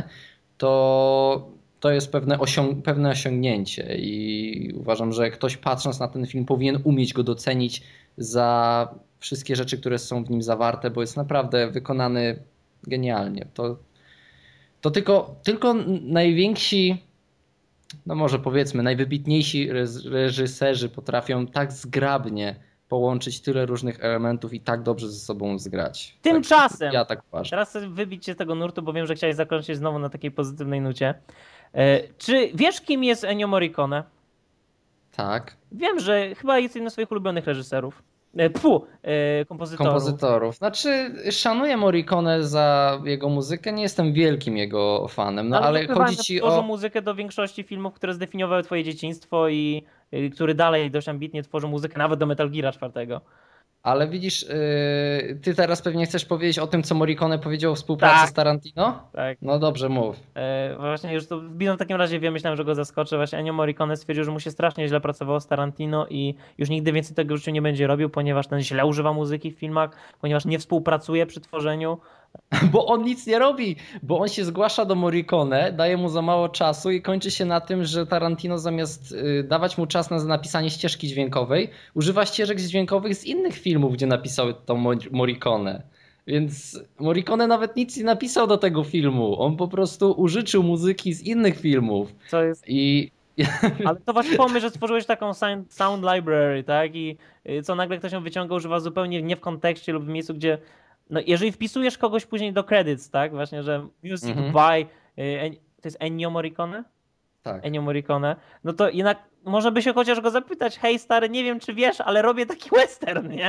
to, to jest pewne, osiąg- pewne osiągnięcie i uważam, że ktoś patrząc na ten film powinien umieć go docenić za wszystkie rzeczy, które są w nim zawarte, bo jest naprawdę wykonany genialnie. To, to tylko, tylko najwięksi, no może powiedzmy, najwybitniejsi reżyserzy potrafią tak zgrabnie połączyć tyle różnych elementów i tak dobrze ze sobą zgrać. Tymczasem, tak, ja tak uważam. Teraz chcę wybić się z tego nurtu, bo wiem, że chciałeś zakończyć znowu na takiej pozytywnej nucie. E, czy wiesz, kim jest Ennio Morricone? Tak. Wiem, że chyba jest jednym z swoich ulubionych reżyserów. E, pfu, e, kompozytorów. Kompozytorów. Znaczy, szanuję Morricone za jego muzykę, nie jestem wielkim jego fanem, no ale, ale chodzi ci o... Tworzył muzykę do większości filmów, które zdefiniowały twoje dzieciństwo i y, który dalej dość ambitnie tworzył muzykę nawet do Metal Geara czwartego. Ale widzisz, yy, ty teraz pewnie chcesz powiedzieć o tym, co Morricone powiedział o współpracy tak. z Tarantino? Tak. No dobrze, mów. Yy, właśnie już to w takim razie wiem, myślałem, że go zaskoczę. Właśnie Ennio Morricone stwierdził, że mu się strasznie źle pracowało z Tarantino i już nigdy więcej tego w życiu nie będzie robił, ponieważ ten źle używa muzyki w filmach, ponieważ nie współpracuje przy tworzeniu. Bo on nic nie robi, bo on się zgłasza do Morricone, daje mu za mało czasu i kończy się na tym, że Tarantino zamiast dawać mu czas na napisanie ścieżki dźwiękowej, używa ścieżek dźwiękowych z innych filmów, gdzie napisał to Morricone. Więc Morricone nawet nic nie napisał do tego filmu. On po prostu użyczył muzyki z innych filmów. Co jest... I... Ale to właśnie pomysł, że stworzyłeś taką sound library, tak? I co nagle ktoś ją wyciąga, używa zupełnie nie w kontekście lub w miejscu, gdzie no jeżeli wpisujesz kogoś później do credits, tak? Właśnie, że music mhm. by... To jest Ennio Morricone? Tak. Ennio Morricone. No to jednak może by się chociaż go zapytać, hej stary, nie wiem czy wiesz, ale robię taki western, nie?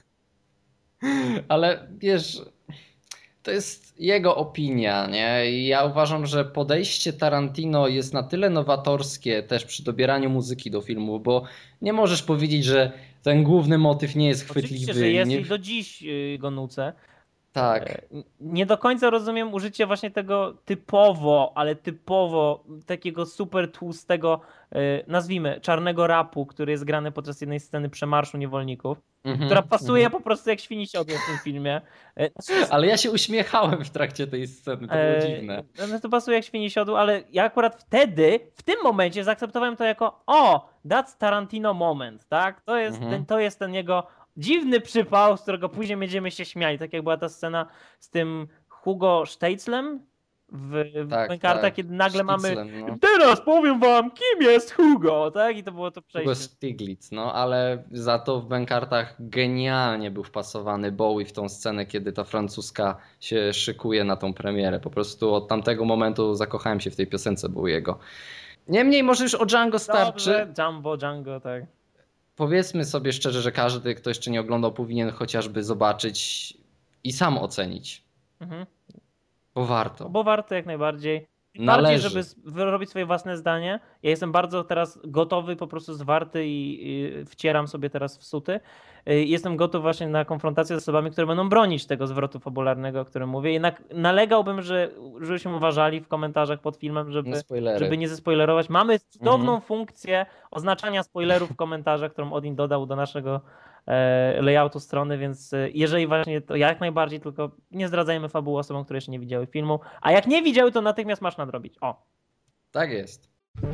Ale wiesz, to jest jego opinia, nie? I ja uważam, że podejście Tarantino jest na tyle nowatorskie też przy dobieraniu muzyki do filmu, bo nie możesz powiedzieć, że ten główny motyw nie jest chwytliwy. Oczywiście, że jest nie... i do dziś go nucę. Tak. Nie do końca rozumiem użycie właśnie tego typowo, ale typowo takiego super tłustego, nazwijmy, czarnego rapu, który jest grany podczas jednej sceny przemarszu niewolników, mm-hmm, która pasuje mm-hmm. po prostu jak świni siodło w tym filmie. Ale ja się uśmiechałem w trakcie tej sceny, to było dziwne. No to pasuje jak świni siodło, ale ja akurat wtedy, w tym momencie zaakceptowałem to jako o, that's Tarantino moment, tak? To jest, mm-hmm. ten, to jest ten jego dziwny przypał, z którego później będziemy się śmiali. Tak jak była ta scena z tym Hugo Steitzlem, w, w Tak, Bankartach, tak. kiedy nagle mamy Szticlem, no. teraz powiem wam, kim jest Hugo, tak? I to było to Hugo przejście. Stiglitz, no ale za to w Bankartach genialnie był wpasowany Bowie w tą scenę, kiedy ta francuska się szykuje na tą premierę. Po prostu od tamtego momentu zakochałem się w tej piosence Bowiego. Niemniej może już o Django starczy. Dobrze, Jumbo, Django, tak. Powiedzmy sobie szczerze, że każdy, kto jeszcze nie oglądał, powinien chociażby zobaczyć i sam ocenić. Mhm. Bo warto. Bo warto jak najbardziej. Tym Należy. bardziej, żeby s- wyrobić swoje własne zdanie. Ja jestem bardzo teraz gotowy, po prostu zwarty i, i wcieram sobie teraz w suty. Y, Jestem gotów właśnie na konfrontację z osobami, które będą bronić tego zwrotu fabularnego, o którym mówię. Jednak nalegałbym, że, żebyśmy uważali w komentarzach pod filmem, Nie żeby, spoilery. żeby nie zespoilerować. Mamy cudowną Mhm. funkcję oznaczania spoilerów w komentarzach, którą Odin dodał do naszego e, layoutu strony, więc e, jeżeli właśnie to jak najbardziej, tylko nie zdradzajmy fabuły osobom, które jeszcze nie widziały filmu, a jak nie widziały, to natychmiast masz nadrobić. O. Tak jest.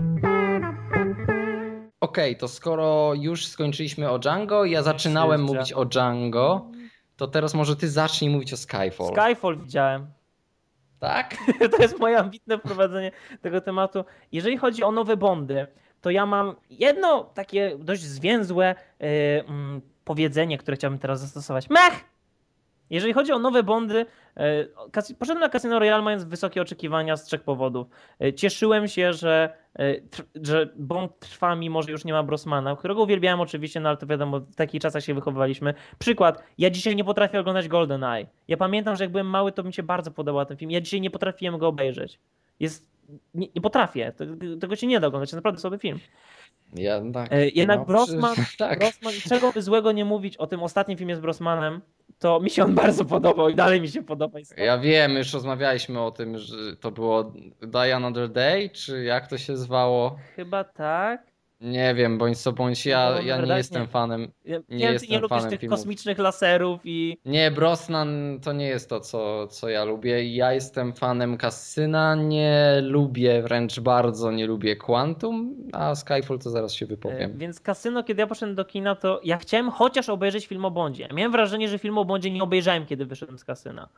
Okej, to skoro już skończyliśmy o Django, ja zaczynałem Jeszcze. mówić o Django, to teraz może ty zacznij mówić o Skyfall. Skyfall widziałem. Tak? To jest moje ambitne wprowadzenie tego tematu. Jeżeli chodzi o nowe Bondy, to ja mam jedno takie dość zwięzłe yy, mm, powiedzenie, które chciałbym teraz zastosować. Mech! Jeżeli chodzi o nowe Bondy, yy, kas- poszedłem na Casino Royale mając wysokie oczekiwania z trzech powodów. Yy, cieszyłem się, że, yy, tr- że Bond trwa, mimo że już nie ma Brosmana, którego uwielbiałem oczywiście, no ale to wiadomo, w takich czasach się wychowywaliśmy. Przykład, ja dzisiaj nie potrafię oglądać GoldenEye. Ja pamiętam, że jak byłem mały, to mi się bardzo podobał ten film. Ja dzisiaj nie potrafiłem go obejrzeć. Jest, nie, nie potrafię, tego, tego się nie da oglądać, to naprawdę słaby film. Ja, tak, E, Jednak no, Brosman, przy- tak. Brosman, czego by złego nie mówić o tym ostatnim filmie z Brosmanem, to mi się on bardzo podobał i dalej mi się podoba. Jest to- Ja wiem, już rozmawialiśmy o tym, że to było Die Another Day, czy jak to się zwało? Chyba tak. Nie wiem, bądź co bądź, ja, Bo ja nie redakcja- jestem fanem. Ja Nie wiem, ty jestem nie lubisz fanem tych filmów. kosmicznych laserów i... Nie, Brosnan to nie jest to, co, co ja lubię. Ja jestem fanem Kasyna, nie lubię, wręcz bardzo nie lubię Quantum, a Skyfall to zaraz się E, wypowiem. Więc Kasyno, kiedy ja poszedłem do kina, to ja chciałem chociaż obejrzeć film o Bondzie. Miałem wrażenie, że film o Bondzie nie obejrzałem, kiedy wyszedłem z Kasyna.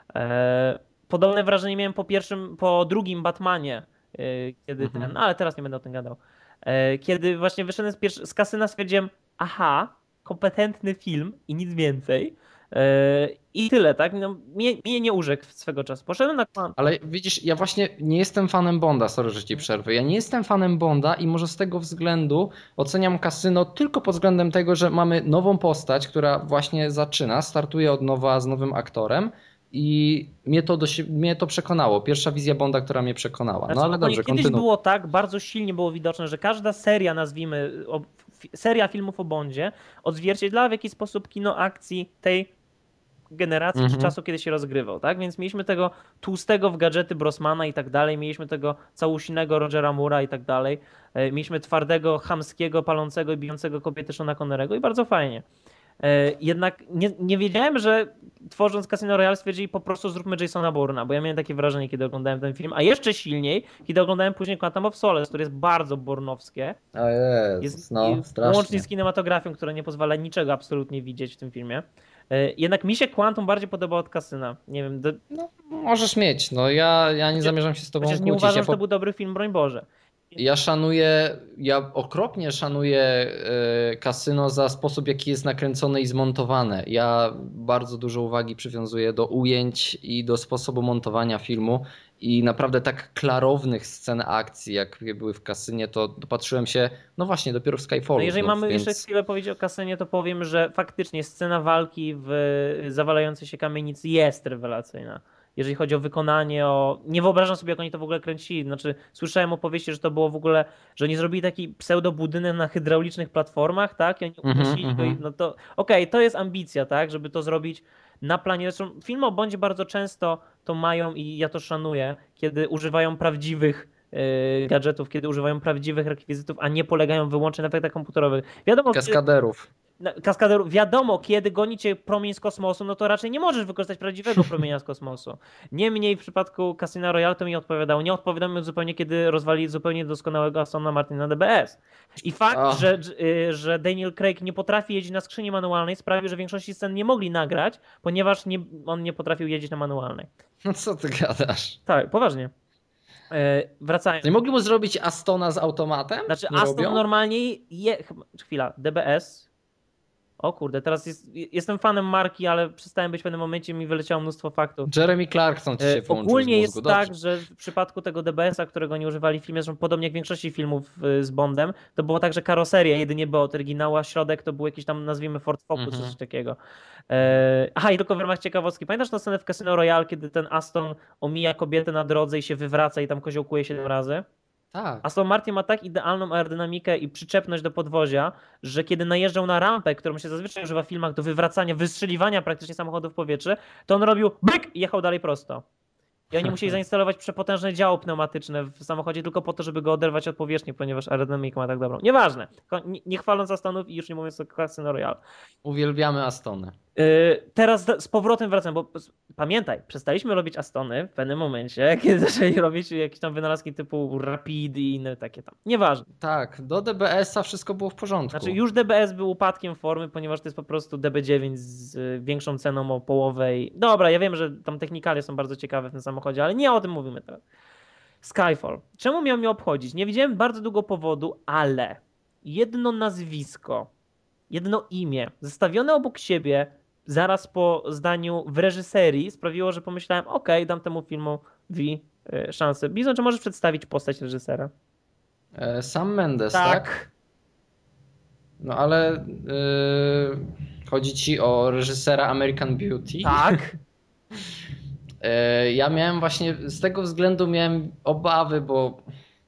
E, Podobne wrażenie miałem po pierwszym, po drugim Batmanie, e, kiedy Mhm. ten, no ale teraz nie będę o tym gadał. E, Kiedy właśnie wyszedłem z, pierwszy, z Kasyna, stwierdziłem, aha, kompetentny film i nic więcej. E, I tyle, tak? No, mnie, mnie nie urzekł swego czasu. Poszedłem na Quantum. Ale widzisz, ja właśnie nie jestem fanem Bonda, sorry, że ci przerwę. Ja nie jestem fanem Bonda i może z tego względu oceniam Kasyno tylko pod względem tego, że mamy nową postać, która właśnie zaczyna, startuje od nowa z nowym aktorem i mnie to, do, sie- mnie to przekonało. Pierwsza wizja Bonda, która mnie przekonała. Znaczy, No ale ogólnie dobrze, kiedyś kontynuuj. było tak, bardzo silnie było widoczne, że każda seria, nazwijmy, o, fi- seria filmów o Bondzie odzwierciedlała w jakiś sposób kino akcji tej generacji Mhm. czy czasu, kiedy się rozgrywał, tak? Więc mieliśmy tego tłustego w gadżety Brosmana i tak dalej, mieliśmy tego całusinego Rogera Moore'a i tak dalej, e, mieliśmy twardego, chamskiego, palącego i bijącego kobiety Seana Connerego i bardzo fajnie. E, Jednak nie, nie wiedziałem, że tworząc Casino Royale stwierdzili po prostu zróbmy Jasona Bourne'a, bo ja miałem takie wrażenie, kiedy oglądałem ten film, a jeszcze silniej, kiedy oglądałem później Quantum of Solace, które jest bardzo bornowskie, O Jezus, jest no i- strasznie. łącznie z kinematografią, która nie pozwala niczego absolutnie widzieć w tym filmie. E, Jednak mi się Quantum bardziej podobało od Kasyna. Nie wiem, do, No, możesz mieć, no ja, ja nie zamierzam się z tobą chociaż nie kłócić. uważam, Ja, że to po, był dobry film, broń Boże. ja szanuję, ja okropnie szanuję e, Kasyno za sposób, jaki jest nakręcone i zmontowane. Ja bardzo dużo uwagi przywiązuję do ujęć i do sposobu montowania filmu i naprawdę tak klarownych scen akcji, jak były w Kasynie, to dopatrzyłem się, no właśnie, dopiero w Skyfallu. No jeżeli znów, mamy więc... jeszcze chwilę powiedzieć o Kasynie, to powiem, że faktycznie scena walki w zawalającej się kamienicy jest rewelacyjna. Jeżeli chodzi o wykonanie, o... nie wyobrażam sobie, jak oni to w ogóle kręcili. Znaczy, słyszałem opowieści, że to było w ogóle, że oni zrobili taki pseudo-budynek na hydraulicznych platformach, tak? I oni Mhm, unosili go i mhm. no to... Okej, to jest ambicja, tak? Żeby to zrobić na planie. Zresztą filmy o Bondzie bardzo często to mają i ja to szanuję, kiedy używają prawdziwych yy, gadżetów, kiedy używają prawdziwych rekwizytów, a nie polegają wyłącznie na efektach komputerowych. Wiadomo, Kaskaderów. kaskaderów, wiadomo, kiedy goni cię promień z kosmosu, no to raczej nie możesz wykorzystać prawdziwego promienia z kosmosu. Niemniej w przypadku Casino Royale to mi odpowiadało. Nie odpowiadało mi zupełnie, kiedy rozwali zupełnie doskonałego Astona Martina D B S. I fakt, Oh. że, że Daniel Craig nie potrafi jeździć na skrzyni manualnej, sprawił, że większości scen nie mogli nagrać, ponieważ nie, on nie potrafił jeździć na manualnej. No co ty gadasz? Tak, poważnie. E, wracając. Nie mogli mu zrobić Astona z automatem? Znaczy Nie Aston robią? normalnie je... Chwila, D B S. O kurde, teraz jest, jestem fanem marki, ale przestałem być w pewnym momencie, mi wyleciało mnóstwo faktów. Jeremy Clarkson ci się E, połączył Ogólnie z jest mózgu. tak, Dobrze. że w przypadku tego D B S-a, którego nie używali w filmie, zresztą podobnie jak w większości filmów y, z Bondem, to było tak, że karoseria jedynie była od oryginału, a środek to był jakiś tam, nazwijmy, Ford Focus, Mhm. coś takiego. E, aha, i tylko w ramach ciekawostki. Pamiętasz tę scenę w Casino Royale, kiedy ten Aston omija kobietę na drodze i się wywraca i tam koziołkuje siedem razy? Tak. Aston Martin ma tak idealną aerodynamikę i przyczepność do podwozia, że kiedy najeżdżał na rampę, którą się zazwyczaj używa w filmach do wywracania, wystrzeliwania praktycznie samochodu w powietrze, to on robił byk i jechał dalej prosto. I oni musieli zainstalować przepotężne działo pneumatyczne w samochodzie tylko po to, żeby go oderwać od powierzchni, ponieważ aerodynamika ma tak dobrą. Nieważne. Nie, nie chwaląc Astonów i już nie mówiąc o Casino Royale. Uwielbiamy Astony. Yy, teraz z powrotem wracam, bo pamiętaj, przestaliśmy robić Astony w pewnym momencie, kiedy zaczęli robić jakieś tam wynalazki typu Rapid i inne takie tam. Nieważne. Tak, do D B S-a wszystko było w porządku. Znaczy już D B S był upadkiem formy, ponieważ to jest po prostu D B dziewięć z y, większą ceną o połowę i... Dobra, ja wiem, że tam technikalia są bardzo ciekawe w tym samochodzie, ale nie o tym mówimy teraz. Skyfall. Czemu miał mnie obchodzić? Nie widziałem bardzo długo powodu, ale jedno nazwisko, jedno imię zestawione obok siebie zaraz po zdaniu w reżyserii sprawiło, że pomyślałem, okej, okay, dam temu filmowi y, szansę. Bizon, czy możesz przedstawić postać reżysera? E, Sam Mendes, tak? Tak. No ale yy, chodzi ci o reżysera American Beauty? Tak. Yy, ja miałem właśnie, z tego względu miałem obawy, bo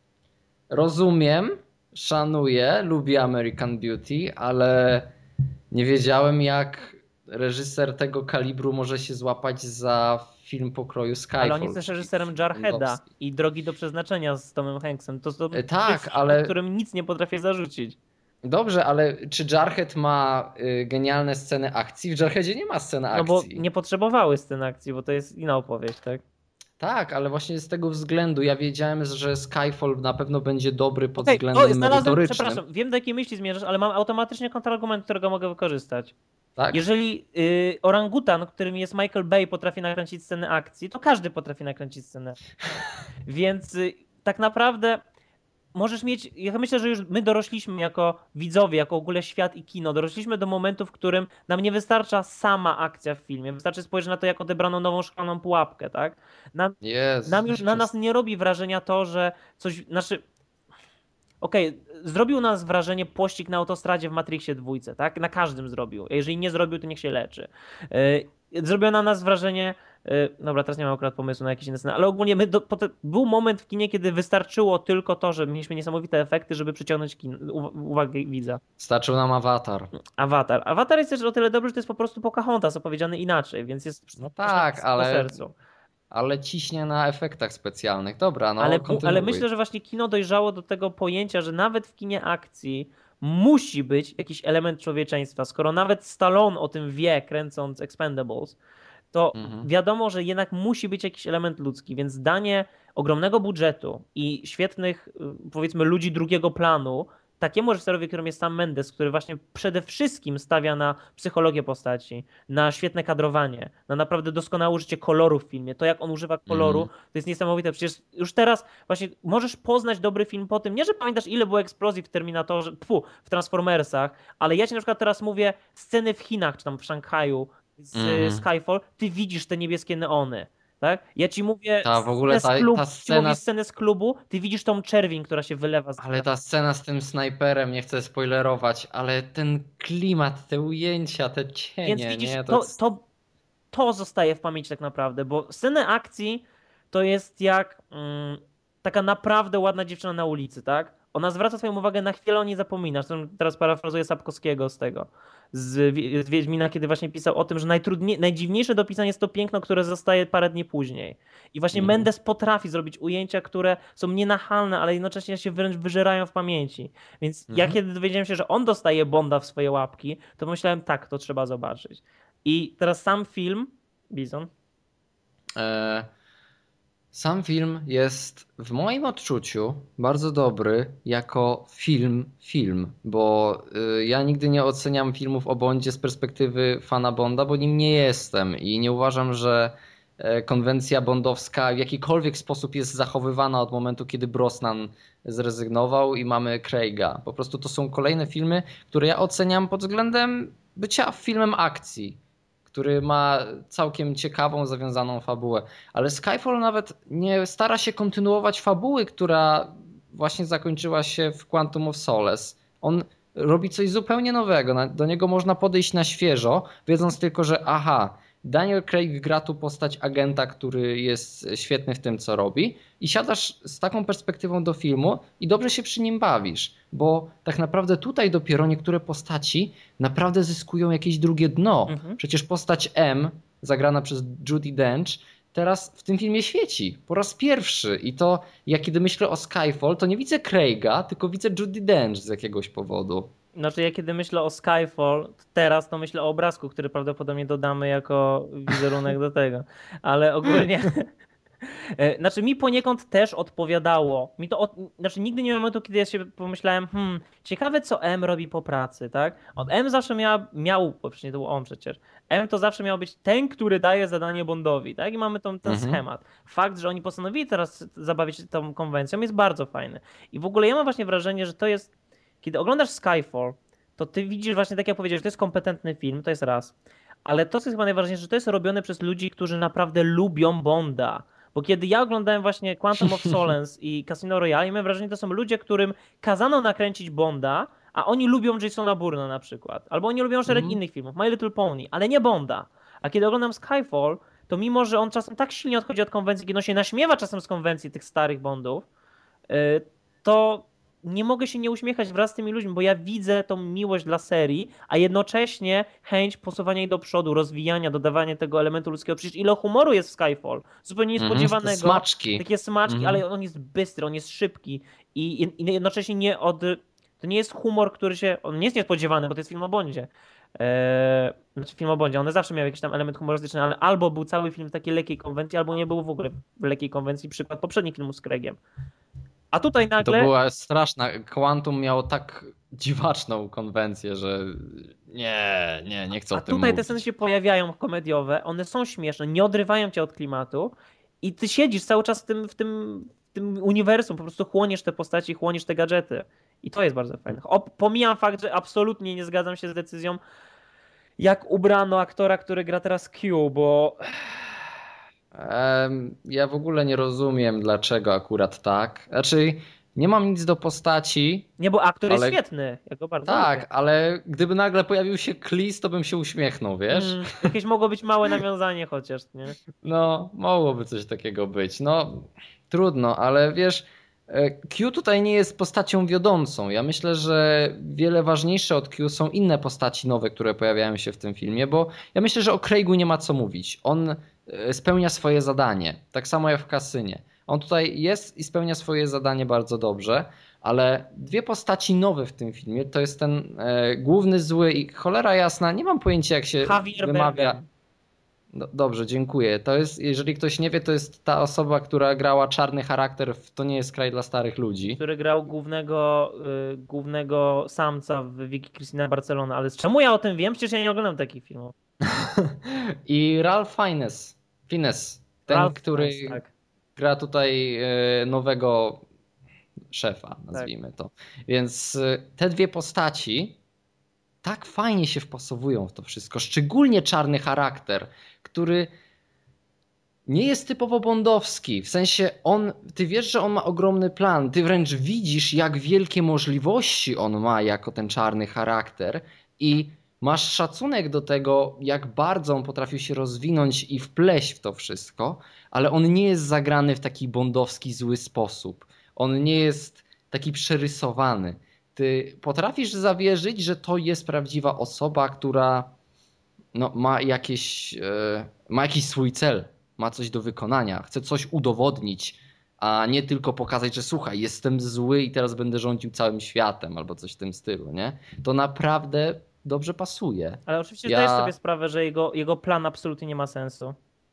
rozumiem, szanuję, lubię American Beauty, ale nie wiedziałem, jak reżyser tego kalibru może się złapać za film pokroju Skyfall. Ale on jest też reżyserem Jarheada bondowski. i Drogi do Przeznaczenia z Tomem Hanksem. To są E, tak, filmy, ale- którym nic nie potrafię zarzucić. Dobrze, ale czy Jarhead ma y, genialne sceny akcji? W Jarheadzie nie ma sceny No bo akcji. nie potrzebowały scen akcji, bo to jest inna opowieść, tak? Tak, ale właśnie z tego względu ja wiedziałem, że Skyfall na pewno będzie dobry pod Okej, względem o, znalazłem, merytorycznym. przepraszam, wiem do jakiej myśli zmierzasz, ale mam automatycznie kontrargument, którego mogę wykorzystać. Tak? Jeżeli y, orangutan, którym jest Michael Bay, potrafi nakręcić sceny akcji, to każdy potrafi nakręcić scenę. Więc y, tak naprawdę możesz mieć, ja myślę, że już my dorośliśmy jako widzowie, jako w ogóle świat i kino, dorośliśmy do momentu, w którym nam nie wystarcza sama akcja w filmie, wystarczy spojrzeć na to, jak odebrano nową szklaną pułapkę, tak? Nam, Jezu, nam już, na nas nie robi wrażenia to, że coś, znaczy, okej, okay, zrobił nas wrażenie pościg na autostradzie w Matrixie dwójce, tak? Na każdym zrobił, jeżeli nie zrobił, to niech się leczy. Yy, zrobiło na nas wrażenie, yy, dobra, teraz nie mam akurat pomysłu na jakieś inne sceny, ale ogólnie my do, potem, był moment w kinie, kiedy wystarczyło tylko to, że mieliśmy niesamowite efekty, żeby przyciągnąć kin, u, uwagę widza. Starczył nam Avatar. Avatar. Avatar jest też o tyle dobry, że to jest po prostu Pocahontas opowiedziany inaczej, więc jest No tak, po ale, sercu. ale ciśnie na efektach specjalnych. Dobra, no ale, kontynuuj. ale myślę, że właśnie kino dojrzało do tego pojęcia, że nawet w kinie akcji musi być jakiś element człowieczeństwa. Skoro nawet Stallone o tym wie, kręcąc Expendables, to Mhm. wiadomo, że jednak musi być jakiś element ludzki, więc danie ogromnego budżetu i świetnych, powiedzmy, ludzi drugiego planu takiemu reżyserowi, którym jest Sam Mendes, który właśnie przede wszystkim stawia na psychologię postaci, na świetne kadrowanie, na naprawdę doskonałe użycie koloru w filmie. To, jak on używa koloru, Mhm. to jest niesamowite. Przecież już teraz właśnie możesz poznać dobry film po tym, nie, że pamiętasz, ile było eksplozji w Terminatorze, pfu, w Transformersach, ale ja ci na przykład teraz mówię sceny w Chinach, czy tam w Szanghaju z Mhm. Skyfall, ty widzisz te niebieskie neony. Tak? Ja ci mówię Ta, w ogóle scenę ta- z klubu, ta ci scena- mówię scenę z klubu, ty widzisz tą czerwień, która się wylewa z Ale ta scena z tym snajperem, nie chcę spoilerować, ale ten klimat, te ujęcia, te cienie, Więc widzisz, nie? to, jest- to, to zostaje w pamięci tak naprawdę, bo sceny akcji to jest jak mm, taka naprawdę ładna dziewczyna na ulicy, tak? ona zwraca swoją uwagę na chwilę, o niej zapominasz. Teraz parafrazuję Sapkowskiego z tego, z, z Wiedźmina, kiedy właśnie pisał o tym, że najtrudniej, najdziwniejsze do pisania jest to piękno, które zostaje parę dni później. I właśnie Mhm. Mendes potrafi zrobić ujęcia, które są nienachalne, ale jednocześnie się wręcz wyżerają w pamięci. Więc ja Mhm. kiedy dowiedziałem się, że on dostaje Bonda w swoje łapki, to myślałem, tak, to trzeba zobaczyć. I teraz sam film, Bizon, E, Sam film jest w moim odczuciu bardzo dobry jako film, film, bo y, ja nigdy nie oceniam filmów o Bondzie z perspektywy fana Bonda, bo nim nie jestem i nie uważam, że e, konwencja bondowska w jakikolwiek sposób jest zachowywana od momentu, kiedy Brosnan zrezygnował i mamy Craiga. Po prostu to są kolejne filmy, które ja oceniam pod względem bycia filmem akcji, który ma całkiem ciekawą, zawiązaną fabułę. Ale Skyfall nawet nie stara się kontynuować fabuły, która właśnie zakończyła się w Quantum of Solace. On robi coś zupełnie nowego. Na- Do niego można podejść na świeżo, wiedząc tylko, że aha, Daniel Craig gra tu postać agenta, który jest świetny w tym, co robi, i siadasz z taką perspektywą do filmu i dobrze się przy nim bawisz, bo tak naprawdę tutaj dopiero niektóre postaci naprawdę zyskują jakieś drugie dno. Mhm. Przecież postać M, zagrana przez Judi Dench, teraz w tym filmie świeci po raz pierwszy. I to ja kiedy myślę o Skyfall, to nie widzę Craiga, tylko widzę Judi Dench z jakiegoś powodu. Znaczy ja kiedy myślę o Skyfall, teraz to myślę o obrazku, który prawdopodobnie dodamy jako wizerunek do tego. Ale ogólnie, e, znaczy mi poniekąd też odpowiadało. Mi to, od, znaczy nigdy nie miałem momentu, kiedy ja się pomyślałem, hmm, ciekawe co M robi po pracy, tak? Od M zawsze miała, miał, bo przecież nie to był on przecież, M to zawsze miał być ten, który daje zadanie Bondowi, tak? I mamy tą, ten Mhm. schemat. Fakt, że oni postanowili teraz zabawić się tą konwencją jest bardzo fajny. I w ogóle ja mam właśnie wrażenie, że to jest, kiedy oglądasz Skyfall, to ty widzisz właśnie, tak jak powiedziałeś, że to jest kompetentny film, to jest raz. Ale to, co jest chyba najważniejsze, że to jest robione przez ludzi, którzy naprawdę lubią Bonda. Bo kiedy ja oglądałem właśnie Quantum of Solace i Casino Royale, ja miałem wrażenie, że to są ludzie, którym kazano nakręcić Bonda, a oni lubią Jasona Bourna na przykład. Albo oni lubią szereg Mhm. innych filmów, My Little Pony, ale nie Bonda. A kiedy oglądam Skyfall, to mimo, że on czasem tak silnie odchodzi od konwencji, kiedy on się naśmiewa czasem z konwencji tych starych Bondów, yy, to nie mogę się nie uśmiechać wraz z tymi ludźmi, bo ja widzę tą miłość dla serii, a jednocześnie chęć posuwania jej do przodu, rozwijania, dodawania tego elementu ludzkiego. Przecież ile humoru jest w Skyfall, zupełnie Mhm. niespodziewanego. Smaczki. Takie smaczki, Mhm. ale on jest bystry, on jest szybki i, i jednocześnie nie od... To nie jest humor, który się... On nie jest niespodziewany, bo to jest film o Bondzie. Eee, znaczy film o Bondzie, one zawsze miały jakiś tam element humorystyczny, ale albo był cały film w takiej lekkiej konwencji, albo nie był w ogóle w lekkiej konwencji. Przykład poprzednich filmów z Craigiem. A tutaj To nagle... była straszna. Quantum miało tak dziwaczną konwencję, że nie, nie, nie chcę o A tym tutaj te mówić. sceny się pojawiają komediowe, one są śmieszne, nie odrywają cię od klimatu i ty siedzisz cały czas w tym, w tym, w tym uniwersum, po prostu chłoniesz te postaci, chłoniesz te gadżety. I to jest bardzo fajne. O, pomijam fakt, że absolutnie nie zgadzam się z decyzją, jak ubrano aktora, który gra teraz Q, bo Em, Ja w ogóle nie rozumiem, dlaczego akurat tak. Znaczy, nie mam nic do postaci, nie, bo aktor jest ale świetny, ja go bardzo tak, lubię. ale gdyby nagle pojawił się Cleese, to bym się uśmiechnął, wiesz? Mm, jakieś mogło być małe nawiązanie chociaż, nie? No, mogłoby coś takiego być. No, trudno, ale wiesz, e, Q tutaj nie jest postacią wiodącą. Ja myślę, że wiele ważniejsze od Q są inne postaci nowe, które pojawiają się w tym filmie, bo ja myślę, że o Craigu nie ma co mówić. On e, spełnia swoje zadanie, tak samo jak w Kasynie. On tutaj jest i spełnia swoje zadanie bardzo dobrze, ale dwie postaci nowe w tym filmie to jest ten e, główny zły i cholera jasna, nie mam pojęcia jak się Javier wymawia. Bardem. No, dobrze, dziękuję. To jest, jeżeli ktoś nie wie, to jest ta osoba, która grała czarny charakter w To nie jest kraj dla starych ludzi. Który grał głównego, y, głównego samca w Vicky Cristina Barcelona. Ale czemu ja o tym wiem? Przecież ja nie oglądam takich filmów. I Ralph Fiennes, Fiennes, ten, Ralph który Fiennes, tak. gra tutaj e, nowego szefa, Tak. nazwijmy to. Więc e, te dwie postaci tak fajnie się wpasowują w to wszystko. Szczególnie czarny charakter, który nie jest typowo bondowski. W sensie on, ty wiesz, że on ma ogromny plan. Ty wręcz widzisz, jak wielkie możliwości on ma jako ten czarny charakter i masz szacunek do tego, jak bardzo on potrafił się rozwinąć i wpleść w to wszystko, ale on nie jest zagrany w taki bondowski, zły sposób. On nie jest taki przerysowany. Ty potrafisz zawierzyć, że to jest prawdziwa osoba, która no, ma jakieś, e, ma jakiś swój cel, ma coś do wykonania, chce coś udowodnić, a nie tylko pokazać, że słuchaj, jestem zły i teraz będę rządził całym światem albo coś w tym stylu, nie? To naprawdę dobrze pasuje. Ale oczywiście Ja... zdajesz sobie sprawę, że jego, jego plan absolutnie nie ma sensu.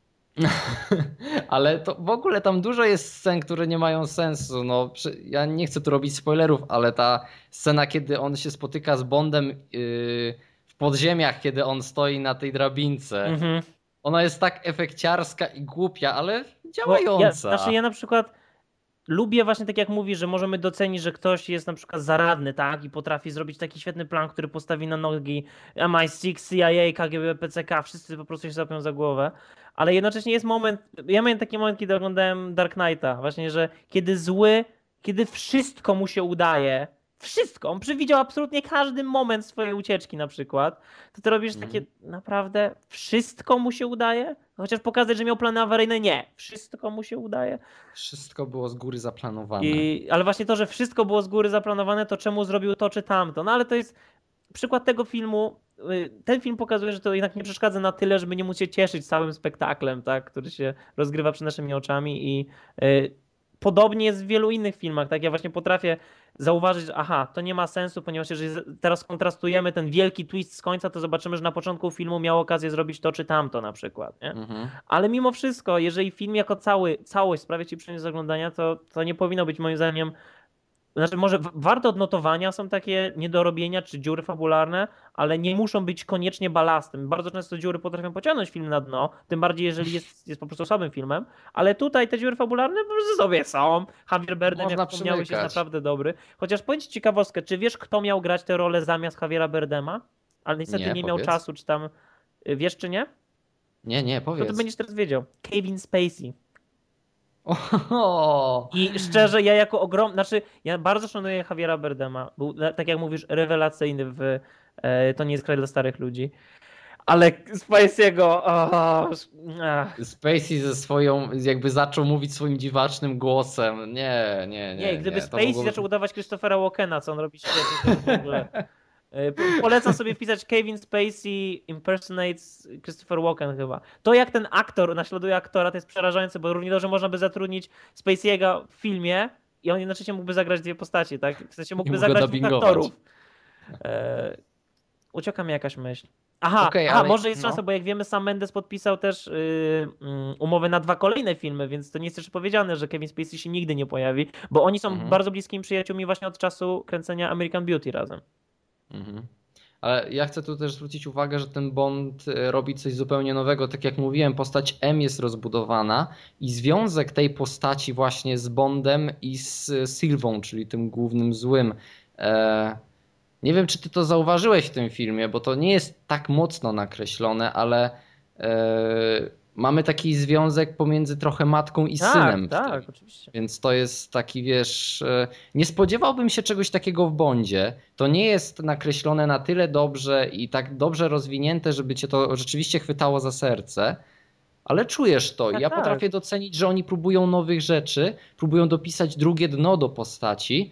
Ale to w ogóle tam dużo jest scen, które nie mają sensu. No, ja nie chcę tu robić spoilerów, ale ta scena, kiedy on się spotyka z Bondem yy, w podziemiach, kiedy on stoi na tej drabince, Mhm. ona jest tak efekciarska i głupia, ale Bo ja, działająca. znaczy ja na przykład lubię właśnie tak jak mówisz, że możemy docenić, że ktoś jest na przykład zaradny, tak? I potrafi zrobić taki świetny plan, który postawi na nogi M I sześć, C I A, K G B, P C K, wszyscy po prostu się zapią za głowę. Ale jednocześnie jest moment, ja miałem taki moment, kiedy oglądałem Dark Knighta, właśnie, że kiedy zły, kiedy wszystko mu się udaje, wszystko, on przewidział absolutnie każdy moment swojej ucieczki na przykład, to ty robisz takie, Mhm. naprawdę wszystko mu się udaje? Chociaż pokazać, że miał plany awaryjne, nie. Wszystko mu się udaje. Wszystko było z góry zaplanowane. I, ale właśnie to, że wszystko było z góry zaplanowane, to czemu zrobił to czy tamto? No ale to jest przykład tego filmu. y, Ten film pokazuje, że to jednak nie przeszkadza na tyle, żeby nie móc się cieszyć całym spektaklem, tak, który się rozgrywa przed naszymi oczami i y, podobnie jest w wielu innych filmach, tak, ja właśnie potrafię zauważyć, że aha, to nie ma sensu, ponieważ jeżeli teraz kontrastujemy ten wielki twist z końca, to zobaczymy, że na początku filmu miał okazję zrobić to czy tamto na przykład, nie? Mhm. Ale mimo wszystko, jeżeli film jako cały, całość sprawia ci przyjemność z oglądania, to, to nie powinno być moim zdaniem. Znaczy, może w- warte odnotowania są takie niedorobienia czy dziury fabularne, ale nie muszą być koniecznie balastem. Bardzo często dziury potrafią pociągnąć film na dno, tym bardziej jeżeli jest, jest po prostu słabym filmem, ale tutaj te dziury fabularne po prostu sobie są. Javier Bardem, Można jak wspomniałeś, jest przymykać. naprawdę dobry. Chociaż powiem ci ciekawostkę, czy wiesz, kto miał grać tę rolę zamiast Javiera Bardema? Ale niestety Nie, nie miał powiedz. czasu, czy tam... y, Wiesz, czy nie? Nie, nie, To powiedz. ty będziesz teraz wiedział. Kevin Spacey. Oho. I szczerze, ja jako ogrom... Znaczy, ja bardzo szanuję Javiera Bardema. Był, tak jak mówisz, rewelacyjny w e, To nie jest kraj dla starych ludzi. Ale Spacey'ego... Oh, Spacey ze swoją, jakby zaczął mówić swoim dziwacznym głosem. Nie, nie, nie. nie, gdyby nie. To Spacey mogło... zaczął udawać Christophera Walkena, co on robi świetnie, to w ogóle... E, po- Polecam sobie wpisać Kevin Spacey impersonates Christopher Walken chyba. To jak ten aktor naśladuje aktora, to jest przerażające, bo równie dobrze można by zatrudnić Spacey'ego w filmie i on jednocześnie mógłby zagrać dwie postaci, tak? W sensie mógłby mógł go zagrać dwóch dubbingować. aktorów. E, ucieka mi jakaś myśl. Aha, Okej, aha ale- może jest no. szansa, bo jak wiemy, Sam Mendes podpisał też yy, yy, umowę na dwa kolejne filmy, więc to nie jest też powiedziane, że Kevin Spacey się nigdy nie pojawi, bo oni są Mhm. bardzo bliskimi przyjaciółmi właśnie od czasu kręcenia American Beauty razem. Mhm. Ale ja chcę tu też zwrócić uwagę, że ten Bond e, robi coś zupełnie nowego. Tak jak mówiłem, postać M jest rozbudowana i związek tej postaci właśnie z Bondem i z Sylwą, czyli tym głównym złym. E, nie wiem, czy ty to zauważyłeś w tym filmie, bo to nie jest tak mocno nakreślone, ale e, mamy taki związek pomiędzy trochę matką i Tak, synem. w tak, tym. oczywiście. Więc to jest taki, wiesz, e, nie spodziewałbym się czegoś takiego w Bondzie. To nie jest nakreślone na tyle dobrze i tak dobrze rozwinięte, żeby cię to rzeczywiście chwytało za serce, ale czujesz to. I Tak, ja tak. potrafię docenić, że oni próbują nowych rzeczy, próbują dopisać drugie dno do postaci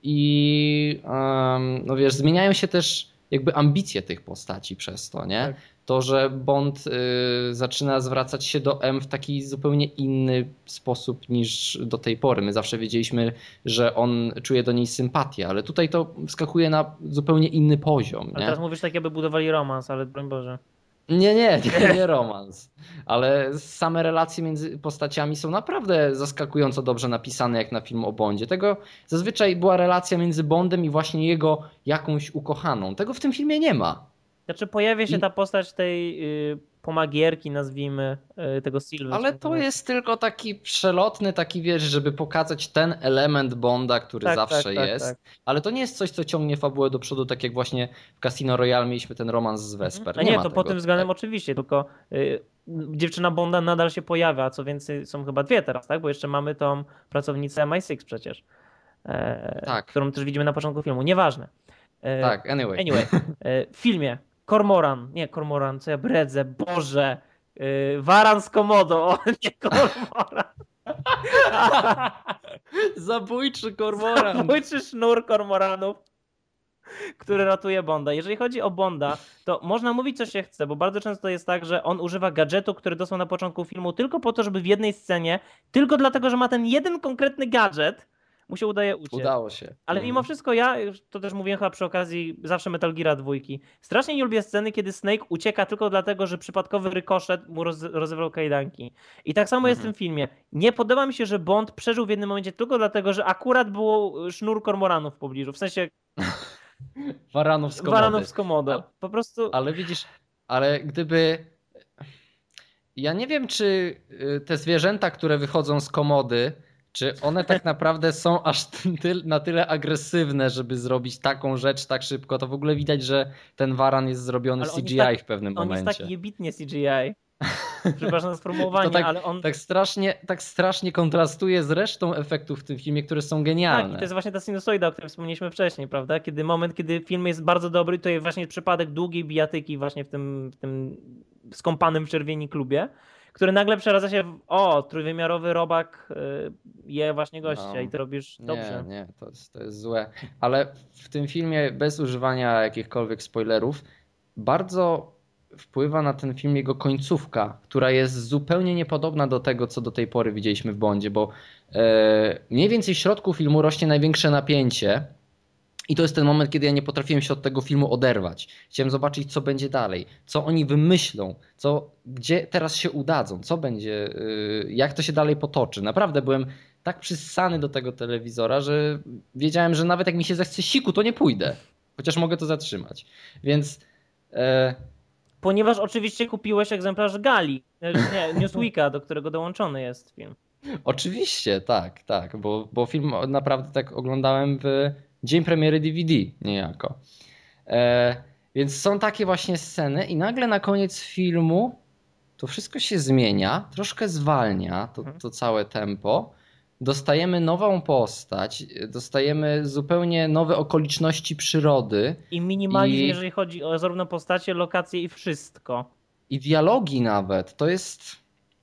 i em, no wiesz, zmieniają się też jakby ambicje tych postaci przez to, nie? Tak. To, że Bond y, zaczyna zwracać się do M w taki zupełnie inny sposób niż do tej pory. My zawsze wiedzieliśmy, że on czuje do niej sympatię, ale tutaj to wskakuje na zupełnie inny poziom. Ale Nie? teraz mówisz tak, jakby budowali romans, ale broń Boże. Nie, nie, nie, nie romans. Ale same relacje między postaciami są naprawdę zaskakująco dobrze napisane, jak na film o Bondzie. Tego zazwyczaj była relacja między Bondem i właśnie jego jakąś ukochaną. Tego w tym filmie nie ma. Znaczy pojawia się I- ta postać tej y, pomagierki, nazwijmy, y, tego Sylwy. Ale to jest tylko taki przelotny, taki wiesz, żeby pokazać ten element Bonda, który Tak, zawsze tak, tak, jest. tak. Ale to nie jest coś, co ciągnie fabułę do przodu, tak jak właśnie w Casino Royale mieliśmy ten romans z Vesper. A nie, ma to tego pod tym względem tutaj. oczywiście, tylko y, dziewczyna Bonda nadal się pojawia, co więcej są chyba dwie teraz, tak? Bo jeszcze mamy tą pracownicę M I sześć przecież, e, Tak. którą też widzimy na początku filmu. Nieważne. E, Tak, anyway. Anyway, e, w filmie Kormoran, nie Kormoran, co ja bredzę, Boże, e, Waran z Komodo, o, nie Kormoran. Zabójczy kormoran. Zabójczy sznur kormoranów, który ratuje Bonda. Jeżeli chodzi o Bonda, to można mówić co się chce, bo bardzo często jest tak, że on używa gadżetu, który dostał na początku filmu tylko po to, żeby w jednej scenie, tylko dlatego, że ma ten jeden konkretny gadżet, mu się udaje uciec. Udało się. Ale Mhm. mimo wszystko ja, to też mówiłem chyba przy okazji zawsze Metal Geara dwójki, strasznie nie lubię sceny, kiedy Snake ucieka tylko dlatego, że przypadkowy rykoszet mu roz, rozerwał kajdanki. I tak samo jest w Mhm. tym filmie. Nie podoba mi się, że Bond przeżył w jednym momencie tylko dlatego, że akurat był sznur kormoranów w pobliżu. W sensie Waranów z komody. Waranów z Komodo. Po prostu... Ale widzisz, ale gdyby... Ja nie wiem, czy y, te zwierzęta, które wychodzą z komody, czy one tak naprawdę są aż ty, na tyle agresywne, żeby zrobić taką rzecz tak szybko. To w ogóle widać, że ten waran jest zrobiony Ale w on C G I jest tak- w pewnym On momencie. jest tak jebitnie C G I. Przepraszam za sformułowanie, To tak, ale on... tak, strasznie, tak strasznie kontrastuje z resztą efektów w tym filmie, które są genialne. Tak, i to jest właśnie ta sinusoida, o której wspomnieliśmy wcześniej, prawda? Kiedy moment, kiedy film jest bardzo dobry, to jest właśnie przypadek długiej bijatyki właśnie w tym, w tym skąpanym w czerwieni klubie, który nagle przeradza się w o, trójwymiarowy robak y, je właśnie gościa No. i ty robisz dobrze. Nie, nie, to jest, to jest złe. Ale w tym filmie, bez używania jakichkolwiek spoilerów, bardzo wpływa na ten film jego końcówka, która jest zupełnie niepodobna do tego, co do tej pory widzieliśmy w Bondzie, bo e, mniej więcej w środku filmu rośnie największe napięcie i to jest ten moment, kiedy ja nie potrafiłem się od tego filmu oderwać. Chciałem zobaczyć, co będzie dalej, co oni wymyślą, co, gdzie teraz się udadzą, co będzie, y, jak to się dalej potoczy. Naprawdę byłem tak przyssany do tego telewizora, że wiedziałem, że nawet jak mi się zechce siku, to nie pójdę. Chociaż mogę to zatrzymać. Więc e, Ponieważ oczywiście kupiłeś egzemplarz Gali, e, nie, Newsweeka, do którego dołączony jest film. oczywiście, tak, tak, bo, bo film naprawdę tak oglądałem w dzień premiery D V D niejako. E, więc są takie właśnie sceny i nagle na koniec filmu to wszystko się zmienia, troszkę zwalnia to, to całe tempo. Dostajemy nową postać, dostajemy zupełnie nowe okoliczności przyrody I minimalizm, I- jeżeli chodzi o zarówno postacie, lokacje i wszystko. i dialogi nawet. To jest...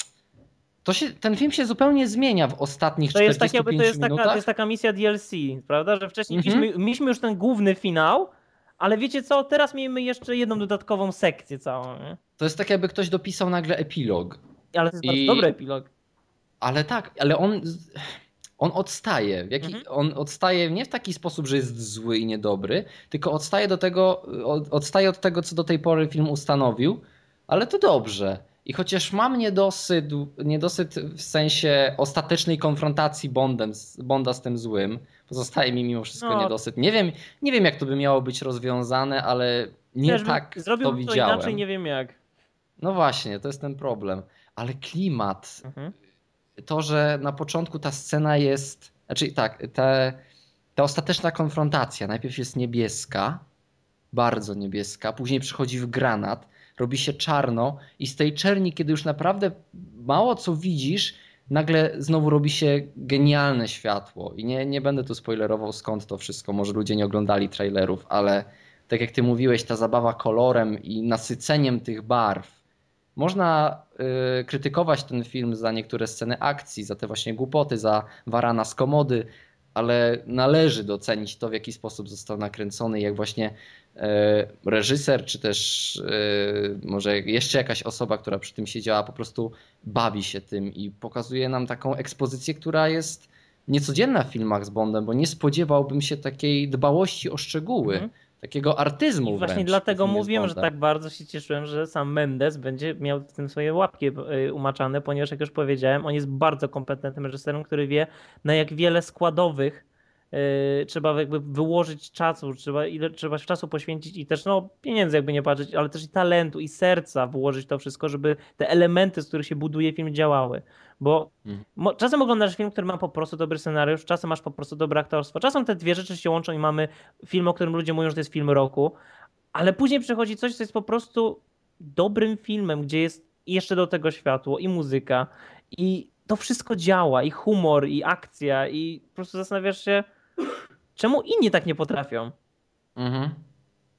To się, ten film się zupełnie zmienia w ostatnich To jest, tak czterdziestu jakby, to pięciu jest, taka, minutach. to jest taka misja D L C, prawda? Że wcześniej Mhm. mieliśmy, mieliśmy już ten główny finał, ale wiecie co, teraz miejmy jeszcze jedną dodatkową sekcję całą, nie? To jest tak, jakby ktoś dopisał nagle epilog. Ale to jest bardzo I- dobry epilog. Ale tak, ale on, on odstaje. W jaki, Mhm. On odstaje nie w taki sposób, że jest zły i niedobry, tylko odstaje, do tego, od, odstaje od tego, co do tej pory film ustanowił, ale to dobrze. I chociaż mam niedosyt, niedosyt w sensie ostatecznej konfrontacji Bondem, z- Bonda z tym złym, pozostaje mi mimo wszystko No. niedosyt. Nie wiem, nie wiem, jak to by miało być rozwiązane, ale nie Też bym tak zrobił to to widziałem. inaczej, nie wiem jak. No właśnie, to jest ten problem. Ale klimat, Mhm. to, że na początku ta scena jest, znaczy tak, te, ta ostateczna konfrontacja najpierw jest niebieska, bardzo niebieska, później przychodzi w granat, robi się czarno i z tej czerni, kiedy już naprawdę mało co widzisz, nagle znowu robi się genialne światło. I nie, nie będę tu spoilerował skąd to wszystko, może ludzie nie oglądali trailerów, ale tak jak ty mówiłeś, ta zabawa kolorem i nasyceniem tych barw. Można y, krytykować ten film za niektóre sceny akcji, za te właśnie głupoty, za warana z komody, ale należy docenić to, w jaki sposób został nakręcony, jak właśnie y, reżyser, czy też y, może jeszcze jakaś osoba, która przy tym siedziała, po prostu bawi się tym i pokazuje nam taką ekspozycję, która jest niecodzienna w filmach z Bondem, bo nie spodziewałbym się takiej dbałości o szczegóły. Mhm. Takiego artyzmu I właśnie wręcz w dlatego filmie z mówiłem, że Bondem. tak bardzo się cieszyłem, że sam Mendes będzie miał w tym swoje łapki y, umaczane, ponieważ jak już powiedziałem, on jest bardzo kompetentnym reżyserem, który wie, na jak wiele składowych y, trzeba jakby wyłożyć czasu, trzeba, ile trzeba czasu poświęcić i też no pieniędzy jakby nie patrzeć, ale też i talentu i serca włożyć to wszystko, żeby te elementy, z których się buduje film, działały. Bo Mhm. mo- czasem oglądasz film, który ma po prostu dobry scenariusz, czasem masz po prostu dobre aktorstwo, czasem te dwie rzeczy się łączą i mamy film, o którym ludzie mówią, że to jest film roku, ale później przychodzi coś, co jest po prostu dobrym filmem, gdzie jest jeszcze do tego światło i muzyka i to wszystko działa, i humor, i akcja, i po prostu zastanawiasz się, czemu inni tak nie potrafią. Mhm.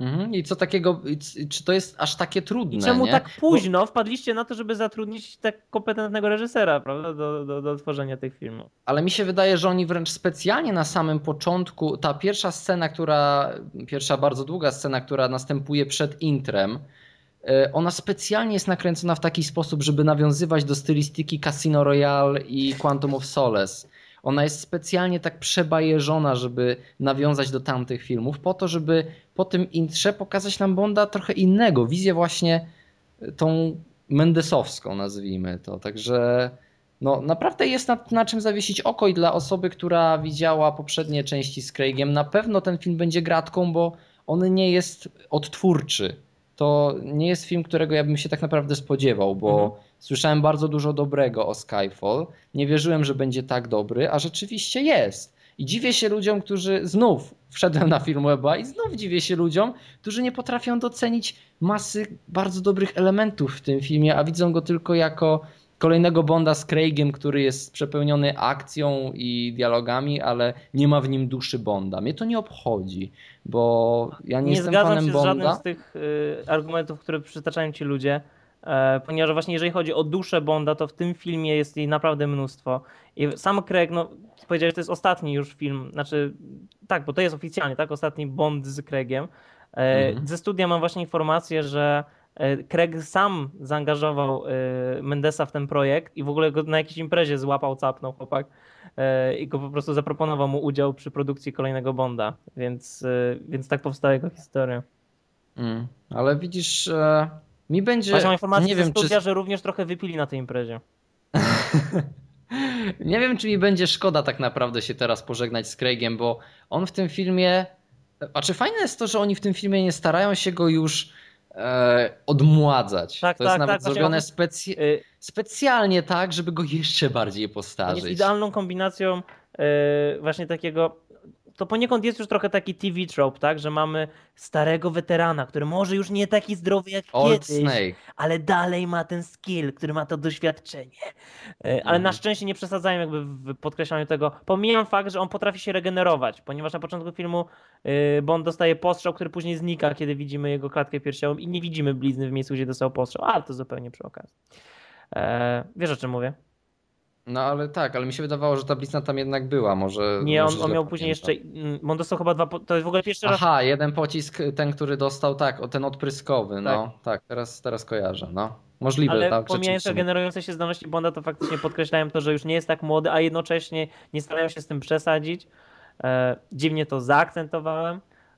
Mhm. I co takiego, i c- czy to jest aż takie trudne, I czemu nie? tak Bo późno wpadliście na to, żeby zatrudnić tak kompetentnego reżysera, prawda, do, do, do tworzenia tych filmów? Ale mi się wydaje, że oni wręcz specjalnie na samym początku, ta pierwsza scena, która, pierwsza bardzo długa scena, która następuje przed intrem, e, ona specjalnie jest nakręcona w taki sposób, żeby nawiązywać do stylistyki Casino Royale i Quantum of Solace. Ona jest specjalnie tak przebajeżona, żeby nawiązać do tamtych filmów, po to, żeby po tym intrze pokazać nam Bonda trochę innego, wizję właśnie tą mendesowską, nazwijmy to. Także no, naprawdę jest na, na czym zawiesić oko i dla osoby, która widziała poprzednie części z Craigiem, na pewno ten film będzie gratką, bo on nie jest odtwórczy. To nie jest film, którego ja bym się tak naprawdę spodziewał, bo Mhm. słyszałem bardzo dużo dobrego o Skyfall. Nie wierzyłem, że będzie tak dobry, a rzeczywiście jest. I dziwię się ludziom, którzy znów wszedłem na Filmweba i znów dziwię się ludziom, którzy nie potrafią docenić masy bardzo dobrych elementów w tym filmie, a widzą go tylko jako kolejnego Bonda z Craigiem, który jest przepełniony akcją i dialogami, ale nie ma w nim duszy Bonda. Mnie to nie obchodzi, bo ja nie Nie jestem zgadzam fanem się z żadnym Bonda. z tych y, argumentów, które przytaczają ci ludzie, e, ponieważ właśnie jeżeli chodzi o duszę Bonda, to w tym filmie jest jej naprawdę mnóstwo. I sam Craig, no powiedziałeś, że to jest ostatni już film, znaczy tak, bo to jest oficjalnie, tak, ostatni Bond z Craigiem. E, Mhm. ze studia mam właśnie informację, że e, Craig sam zaangażował e, Mendesa w ten projekt i w ogóle go na jakiejś imprezie złapał, capnął chłopak e, i go po prostu zaproponował mu udział przy produkcji kolejnego Bonda, więc, e, więc tak powstała jego historia. Mm. Ale widzisz, e, mi Właśnie mam będzie, informację nie ze wiem czy studia, że również trochę wypili na tej imprezie. nie wiem, czy mi będzie szkoda tak naprawdę się teraz pożegnać z Craigiem, bo on w tym filmie. A czy fajne jest to, że oni w tym filmie nie starają się go już e, odmładzać? Tak, To jest tak, tak, nawet właśnie on zrobione jest, specy... y, specjalnie tak, żeby go jeszcze bardziej on jest postarzyć. idealną kombinacją y, właśnie takiego. To poniekąd jest już trochę taki T V trope, tak? Że mamy starego weterana, który może już nie taki zdrowy jak Old kiedyś, Snake. ale dalej ma ten skill, który ma to doświadczenie. Y, Ale na Mhm. szczęście nie przesadzają jakby w podkreślaniu tego. Pomijam fakt, że on potrafi się regenerować, ponieważ na początku filmu y, Bond dostaje postrzał, który później znika, kiedy widzimy jego klatkę piersiową i nie widzimy blizny w miejscu, gdzie dostał postrzał, ale to zupełnie przy okazji. E, wiesz o czym mówię? No ale tak, ale mi się wydawało, że ta blizna tam jednak była. Może, Nie, może on, on źle miał później jeszcze. pamiętam. mm, On dostał chyba dwa. po- To jest w ogóle pierwszy raz. Aha, jeden pocisk, ten, który dostał, tak, o ten odpryskowy. Tak. No, tak, teraz, teraz kojarzę. No, możliwe, Ale tak, pomijając rzeczywiście. regenerujące się zdolności Bonda, to faktycznie podkreślałem to, że już nie jest tak młody, a jednocześnie nie starają się z tym przesadzić. E, dziwnie to zaakcentowałem.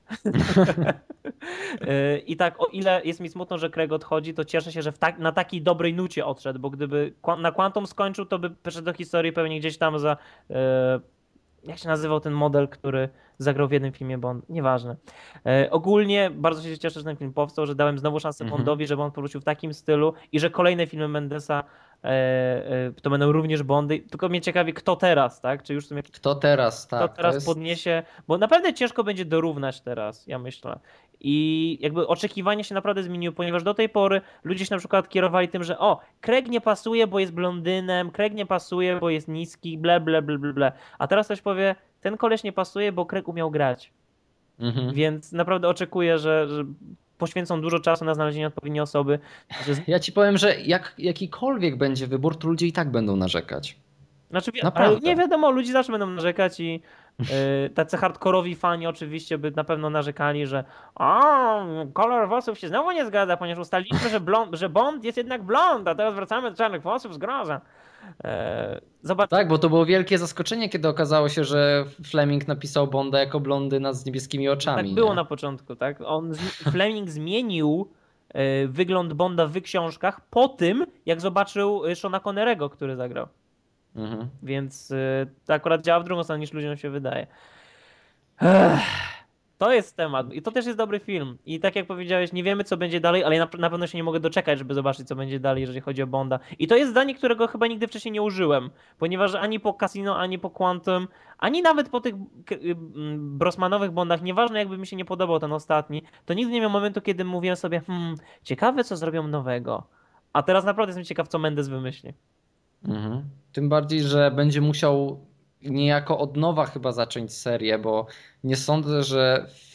E, I tak, o ile jest mi smutno, że Craig odchodzi, to cieszę się, że w tak, na takiej dobrej nucie odszedł, bo gdyby kwa- na Quantum skończył, to by przeszedł do historii pewnie gdzieś tam za. E, jak się nazywał ten model, który zagrał w jednym filmie Bond? Nieważne. E, ogólnie bardzo się cieszę, że ten film powstał, że dałem znowu szansę Mhm. Bondowi, żeby on powrócił w takim stylu i że kolejne filmy Mendesa e, e, to będą również Bondy. Tylko mnie ciekawi, kto teraz, tak? Czy już w sumie Kto teraz, kto tak, to teraz jest. podniesie, bo naprawdę ciężko będzie dorównać teraz, ja myślę. I jakby oczekiwania się naprawdę zmieniły, ponieważ do tej pory ludzie się na przykład kierowali tym, że o, Craig nie pasuje, bo jest blondynem, Craig nie pasuje, bo jest niski, ble, ble, ble, ble, ble. A teraz ktoś powie, ten koleś nie pasuje, bo Craig umiał grać. Mhm. Więc naprawdę oczekuję, że, że poświęcą dużo czasu na znalezienie odpowiedniej osoby. Że... Ja ci powiem, że jak jakikolwiek będzie wybór, to ludzie i tak będą narzekać. Znaczy, wi- ale nie Naprawdę. wiadomo, ludzie zawsze będą narzekać i yy, tacy hardkorowi fani oczywiście by na pewno narzekali, że o, kolor włosów się znowu nie zgadza, ponieważ ustaliliśmy, że, blond, że Bond jest jednak blond, a teraz wracamy do czarnych włosów, zgroza. Yy, zobacz, Tak, bo to było wielkie zaskoczenie, kiedy okazało się, że Fleming napisał Bonda jako blondyna z niebieskimi tak oczami, było nie? na początku, tak? On, zmi- Fleming zmienił yy, wygląd Bonda w książkach po tym, jak zobaczył yy, Seana Connerego, który zagrał. Mhm. Więc yy, to akurat działa w drugą stronę niż ludziom się wydaje. Ech, to jest temat i to też jest dobry film. I tak jak powiedziałeś, nie wiemy co będzie dalej, ale ja na, na pewno się nie mogę doczekać, żeby zobaczyć co będzie dalej, jeżeli chodzi o Bonda. I to jest zdanie, którego chyba nigdy wcześniej nie użyłem, ponieważ ani po Casino, ani po Quantum, ani nawet po tych k- y, mm, Brosmanowych Bondach, nieważne jakby mi się nie podobał ten ostatni, to nigdy nie miał momentu, kiedy mówiłem sobie, hmm, ciekawe co zrobią nowego. A teraz naprawdę jestem ciekaw, co Mendes wymyśli. Mhm. Tym bardziej, że będzie musiał niejako od nowa chyba zacząć serię, bo nie sądzę, że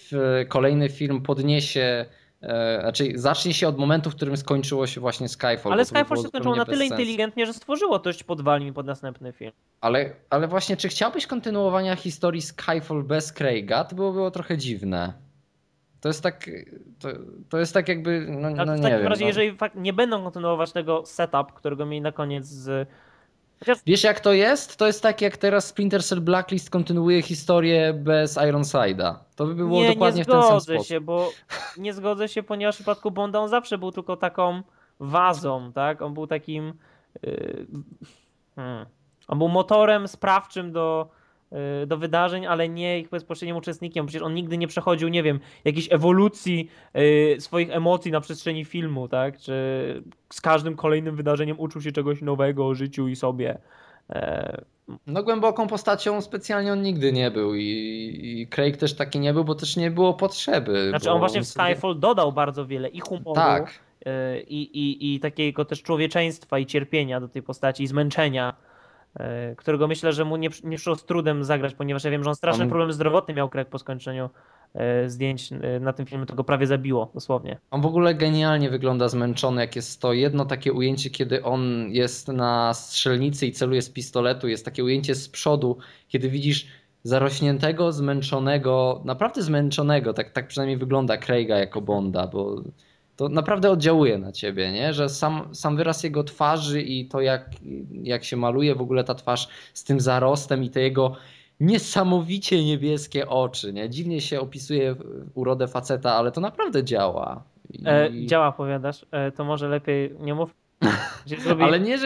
kolejny film podniesie, e, znaczy zacznie się od momentu, w którym skończyło się właśnie Skyfall. Ale bo to by Skyfall było się skończyło zupełnie na bez tyle sensu. inteligentnie, że stworzyło dość podwalin pod następny film. Ale, ale właśnie, czy chciałbyś kontynuowania historii Skyfall bez Craiga? To było, było trochę dziwne. To jest tak, to, to jest tak jakby, no, Ale no w nie takim wiem. razie, No. jeżeli fakt nie będą kontynuować tego setup, którego mieli na koniec z... Chociaż Wiesz jak to jest? To jest tak jak teraz Splinter Cell Blacklist kontynuuje historię bez Ironside'a. To by było nie, nie dokładnie w ten sam zgodzę sposób. się, bo nie zgodzę się, ponieważ w przypadku Bonda on zawsze był tylko taką wazą, tak? On był takim... Yy, hmm. On był motorem sprawczym do, yy, do wydarzeń, ale nie ich bezpośrednim uczestnikiem. Przecież on nigdy nie przechodził, nie wiem, jakiejś ewolucji yy, swoich emocji na przestrzeni filmu, tak? Czy z każdym kolejnym wydarzeniem uczył się czegoś nowego o życiu i sobie. Yy, No głęboką postacią specjalnie on nigdy nie był i, i Craig też taki nie był, bo też nie było potrzeby. Znaczy bo on właśnie w sobie- Skyfall dodał bardzo wiele i humoru, Tak. yy, i, i, i takiego też człowieczeństwa i cierpienia do tej postaci i zmęczenia, yy, którego myślę, że mu nie, przy- nie przyszło z trudem zagrać, ponieważ ja wiem, że on straszny On- problem zdrowotny miał Craig po skończeniu yy, zdjęć yy, na tym filmie, to go prawie zabiło, dosłownie. On w ogóle genialnie wygląda zmęczony, jak jest to jedno takie ujęcie, kiedy on jest na strzelnicy i celuje z pistoletu. Jest takie ujęcie z przodu, kiedy widzisz zarośniętego, zmęczonego, naprawdę zmęczonego, tak, tak przynajmniej wygląda Craiga jako Bonda, bo to naprawdę oddziałuje na ciebie, nie? Że sam, sam wyraz jego twarzy i to jak, jak się maluje w ogóle ta twarz z tym zarostem i te jego niesamowicie niebieskie oczy, nie? Dziwnie się opisuje urodę faceta, ale to naprawdę działa. I... E, działa, powiadasz, e, to może lepiej nie mów. Gdzie zrobi... Ale nie, że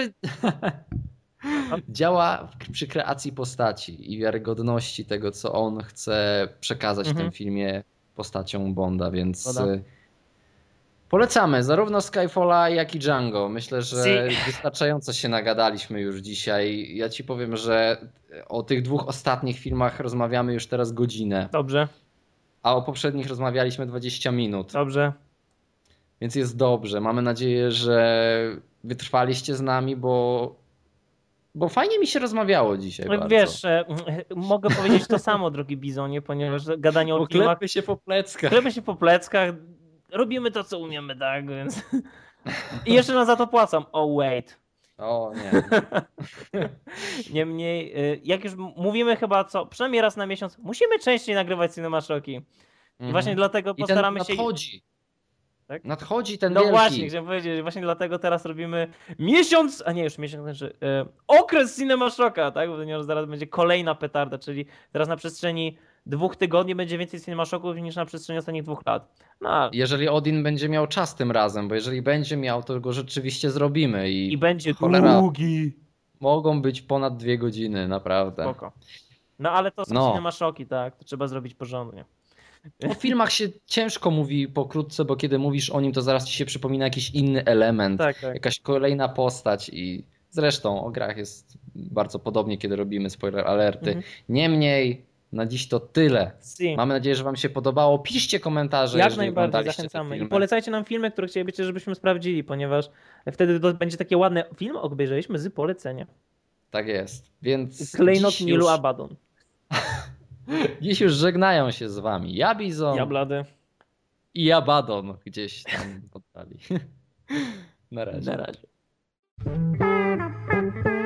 działa w- przy kreacji postaci i wiarygodności tego, co on chce przekazać w Mhm. tym filmie postacią Bonda, więc Zgoda. y, polecamy zarówno Skyfalla, jak i Django. Myślę, że Si. wystarczająco się nagadaliśmy już dzisiaj. Ja ci powiem, że o tych dwóch ostatnich filmach rozmawiamy już teraz godzinę, Dobrze, a o poprzednich rozmawialiśmy dwadzieścia minut. dobrze. Więc jest dobrze. Mamy nadzieję, że wytrwaliście z nami, bo, bo fajnie mi się rozmawiało dzisiaj bardzo. Wiesz, e, mogę powiedzieć to samo, drogi Bizonie, ponieważ gadanie o Bo filmach... klepmy się po pleckach. Klepmy się po pleckach, robimy to, co umiemy, tak, więc... I jeszcze nas za to płacą. Oh, wait. O nie. Niemniej, y, jak już mówimy chyba co, przynajmniej raz na miesiąc, musimy częściej nagrywać Cinema Shocki. I Mhm. właśnie dlatego I ten postaramy się... nadchodzi. Tak? Nadchodzi ten No wielki. właśnie, chciałem powiedzieć, właśnie dlatego teraz robimy miesiąc, a nie już miesiąc, znaczy e, okres Cinema Shocka, tak? Bo ponieważ zaraz będzie kolejna petarda, czyli teraz na przestrzeni dwóch tygodni będzie więcej Cinema Shocków niż na przestrzeni ostatnich dwóch lat. No, Jeżeli Odin będzie miał czas tym razem, bo jeżeli będzie miał, to go rzeczywiście zrobimy. I, i będzie cholera, długi. mogą być ponad dwie godziny, naprawdę. Spoko. No ale to są No. Cinema Shocki, tak? To trzeba zrobić porządnie. O filmach się ciężko mówi pokrótce, bo kiedy mówisz o nim, to zaraz ci się przypomina jakiś inny element, Tak, tak. jakaś kolejna postać i zresztą o grach jest bardzo podobnie, kiedy robimy spoiler alerty. Mhm. Niemniej na dziś to tyle. Si. Mamy nadzieję, że wam się podobało. Piszcie komentarze, Jak jeżeli najbardziej oglądaliście te zachęcamy. I filmy. polecajcie nam filmy, które chcielibyście, żebyśmy sprawdzili, ponieważ wtedy to będzie takie ładne film obejrzeliśmy z polecenia. Tak jest. Więc Klejnot dziś Nilu już, Abaddon. dziś już żegnają się z wami ja Bizon Ja blady. i Abaddon gdzieś tam oddali. Na razie. Na razie.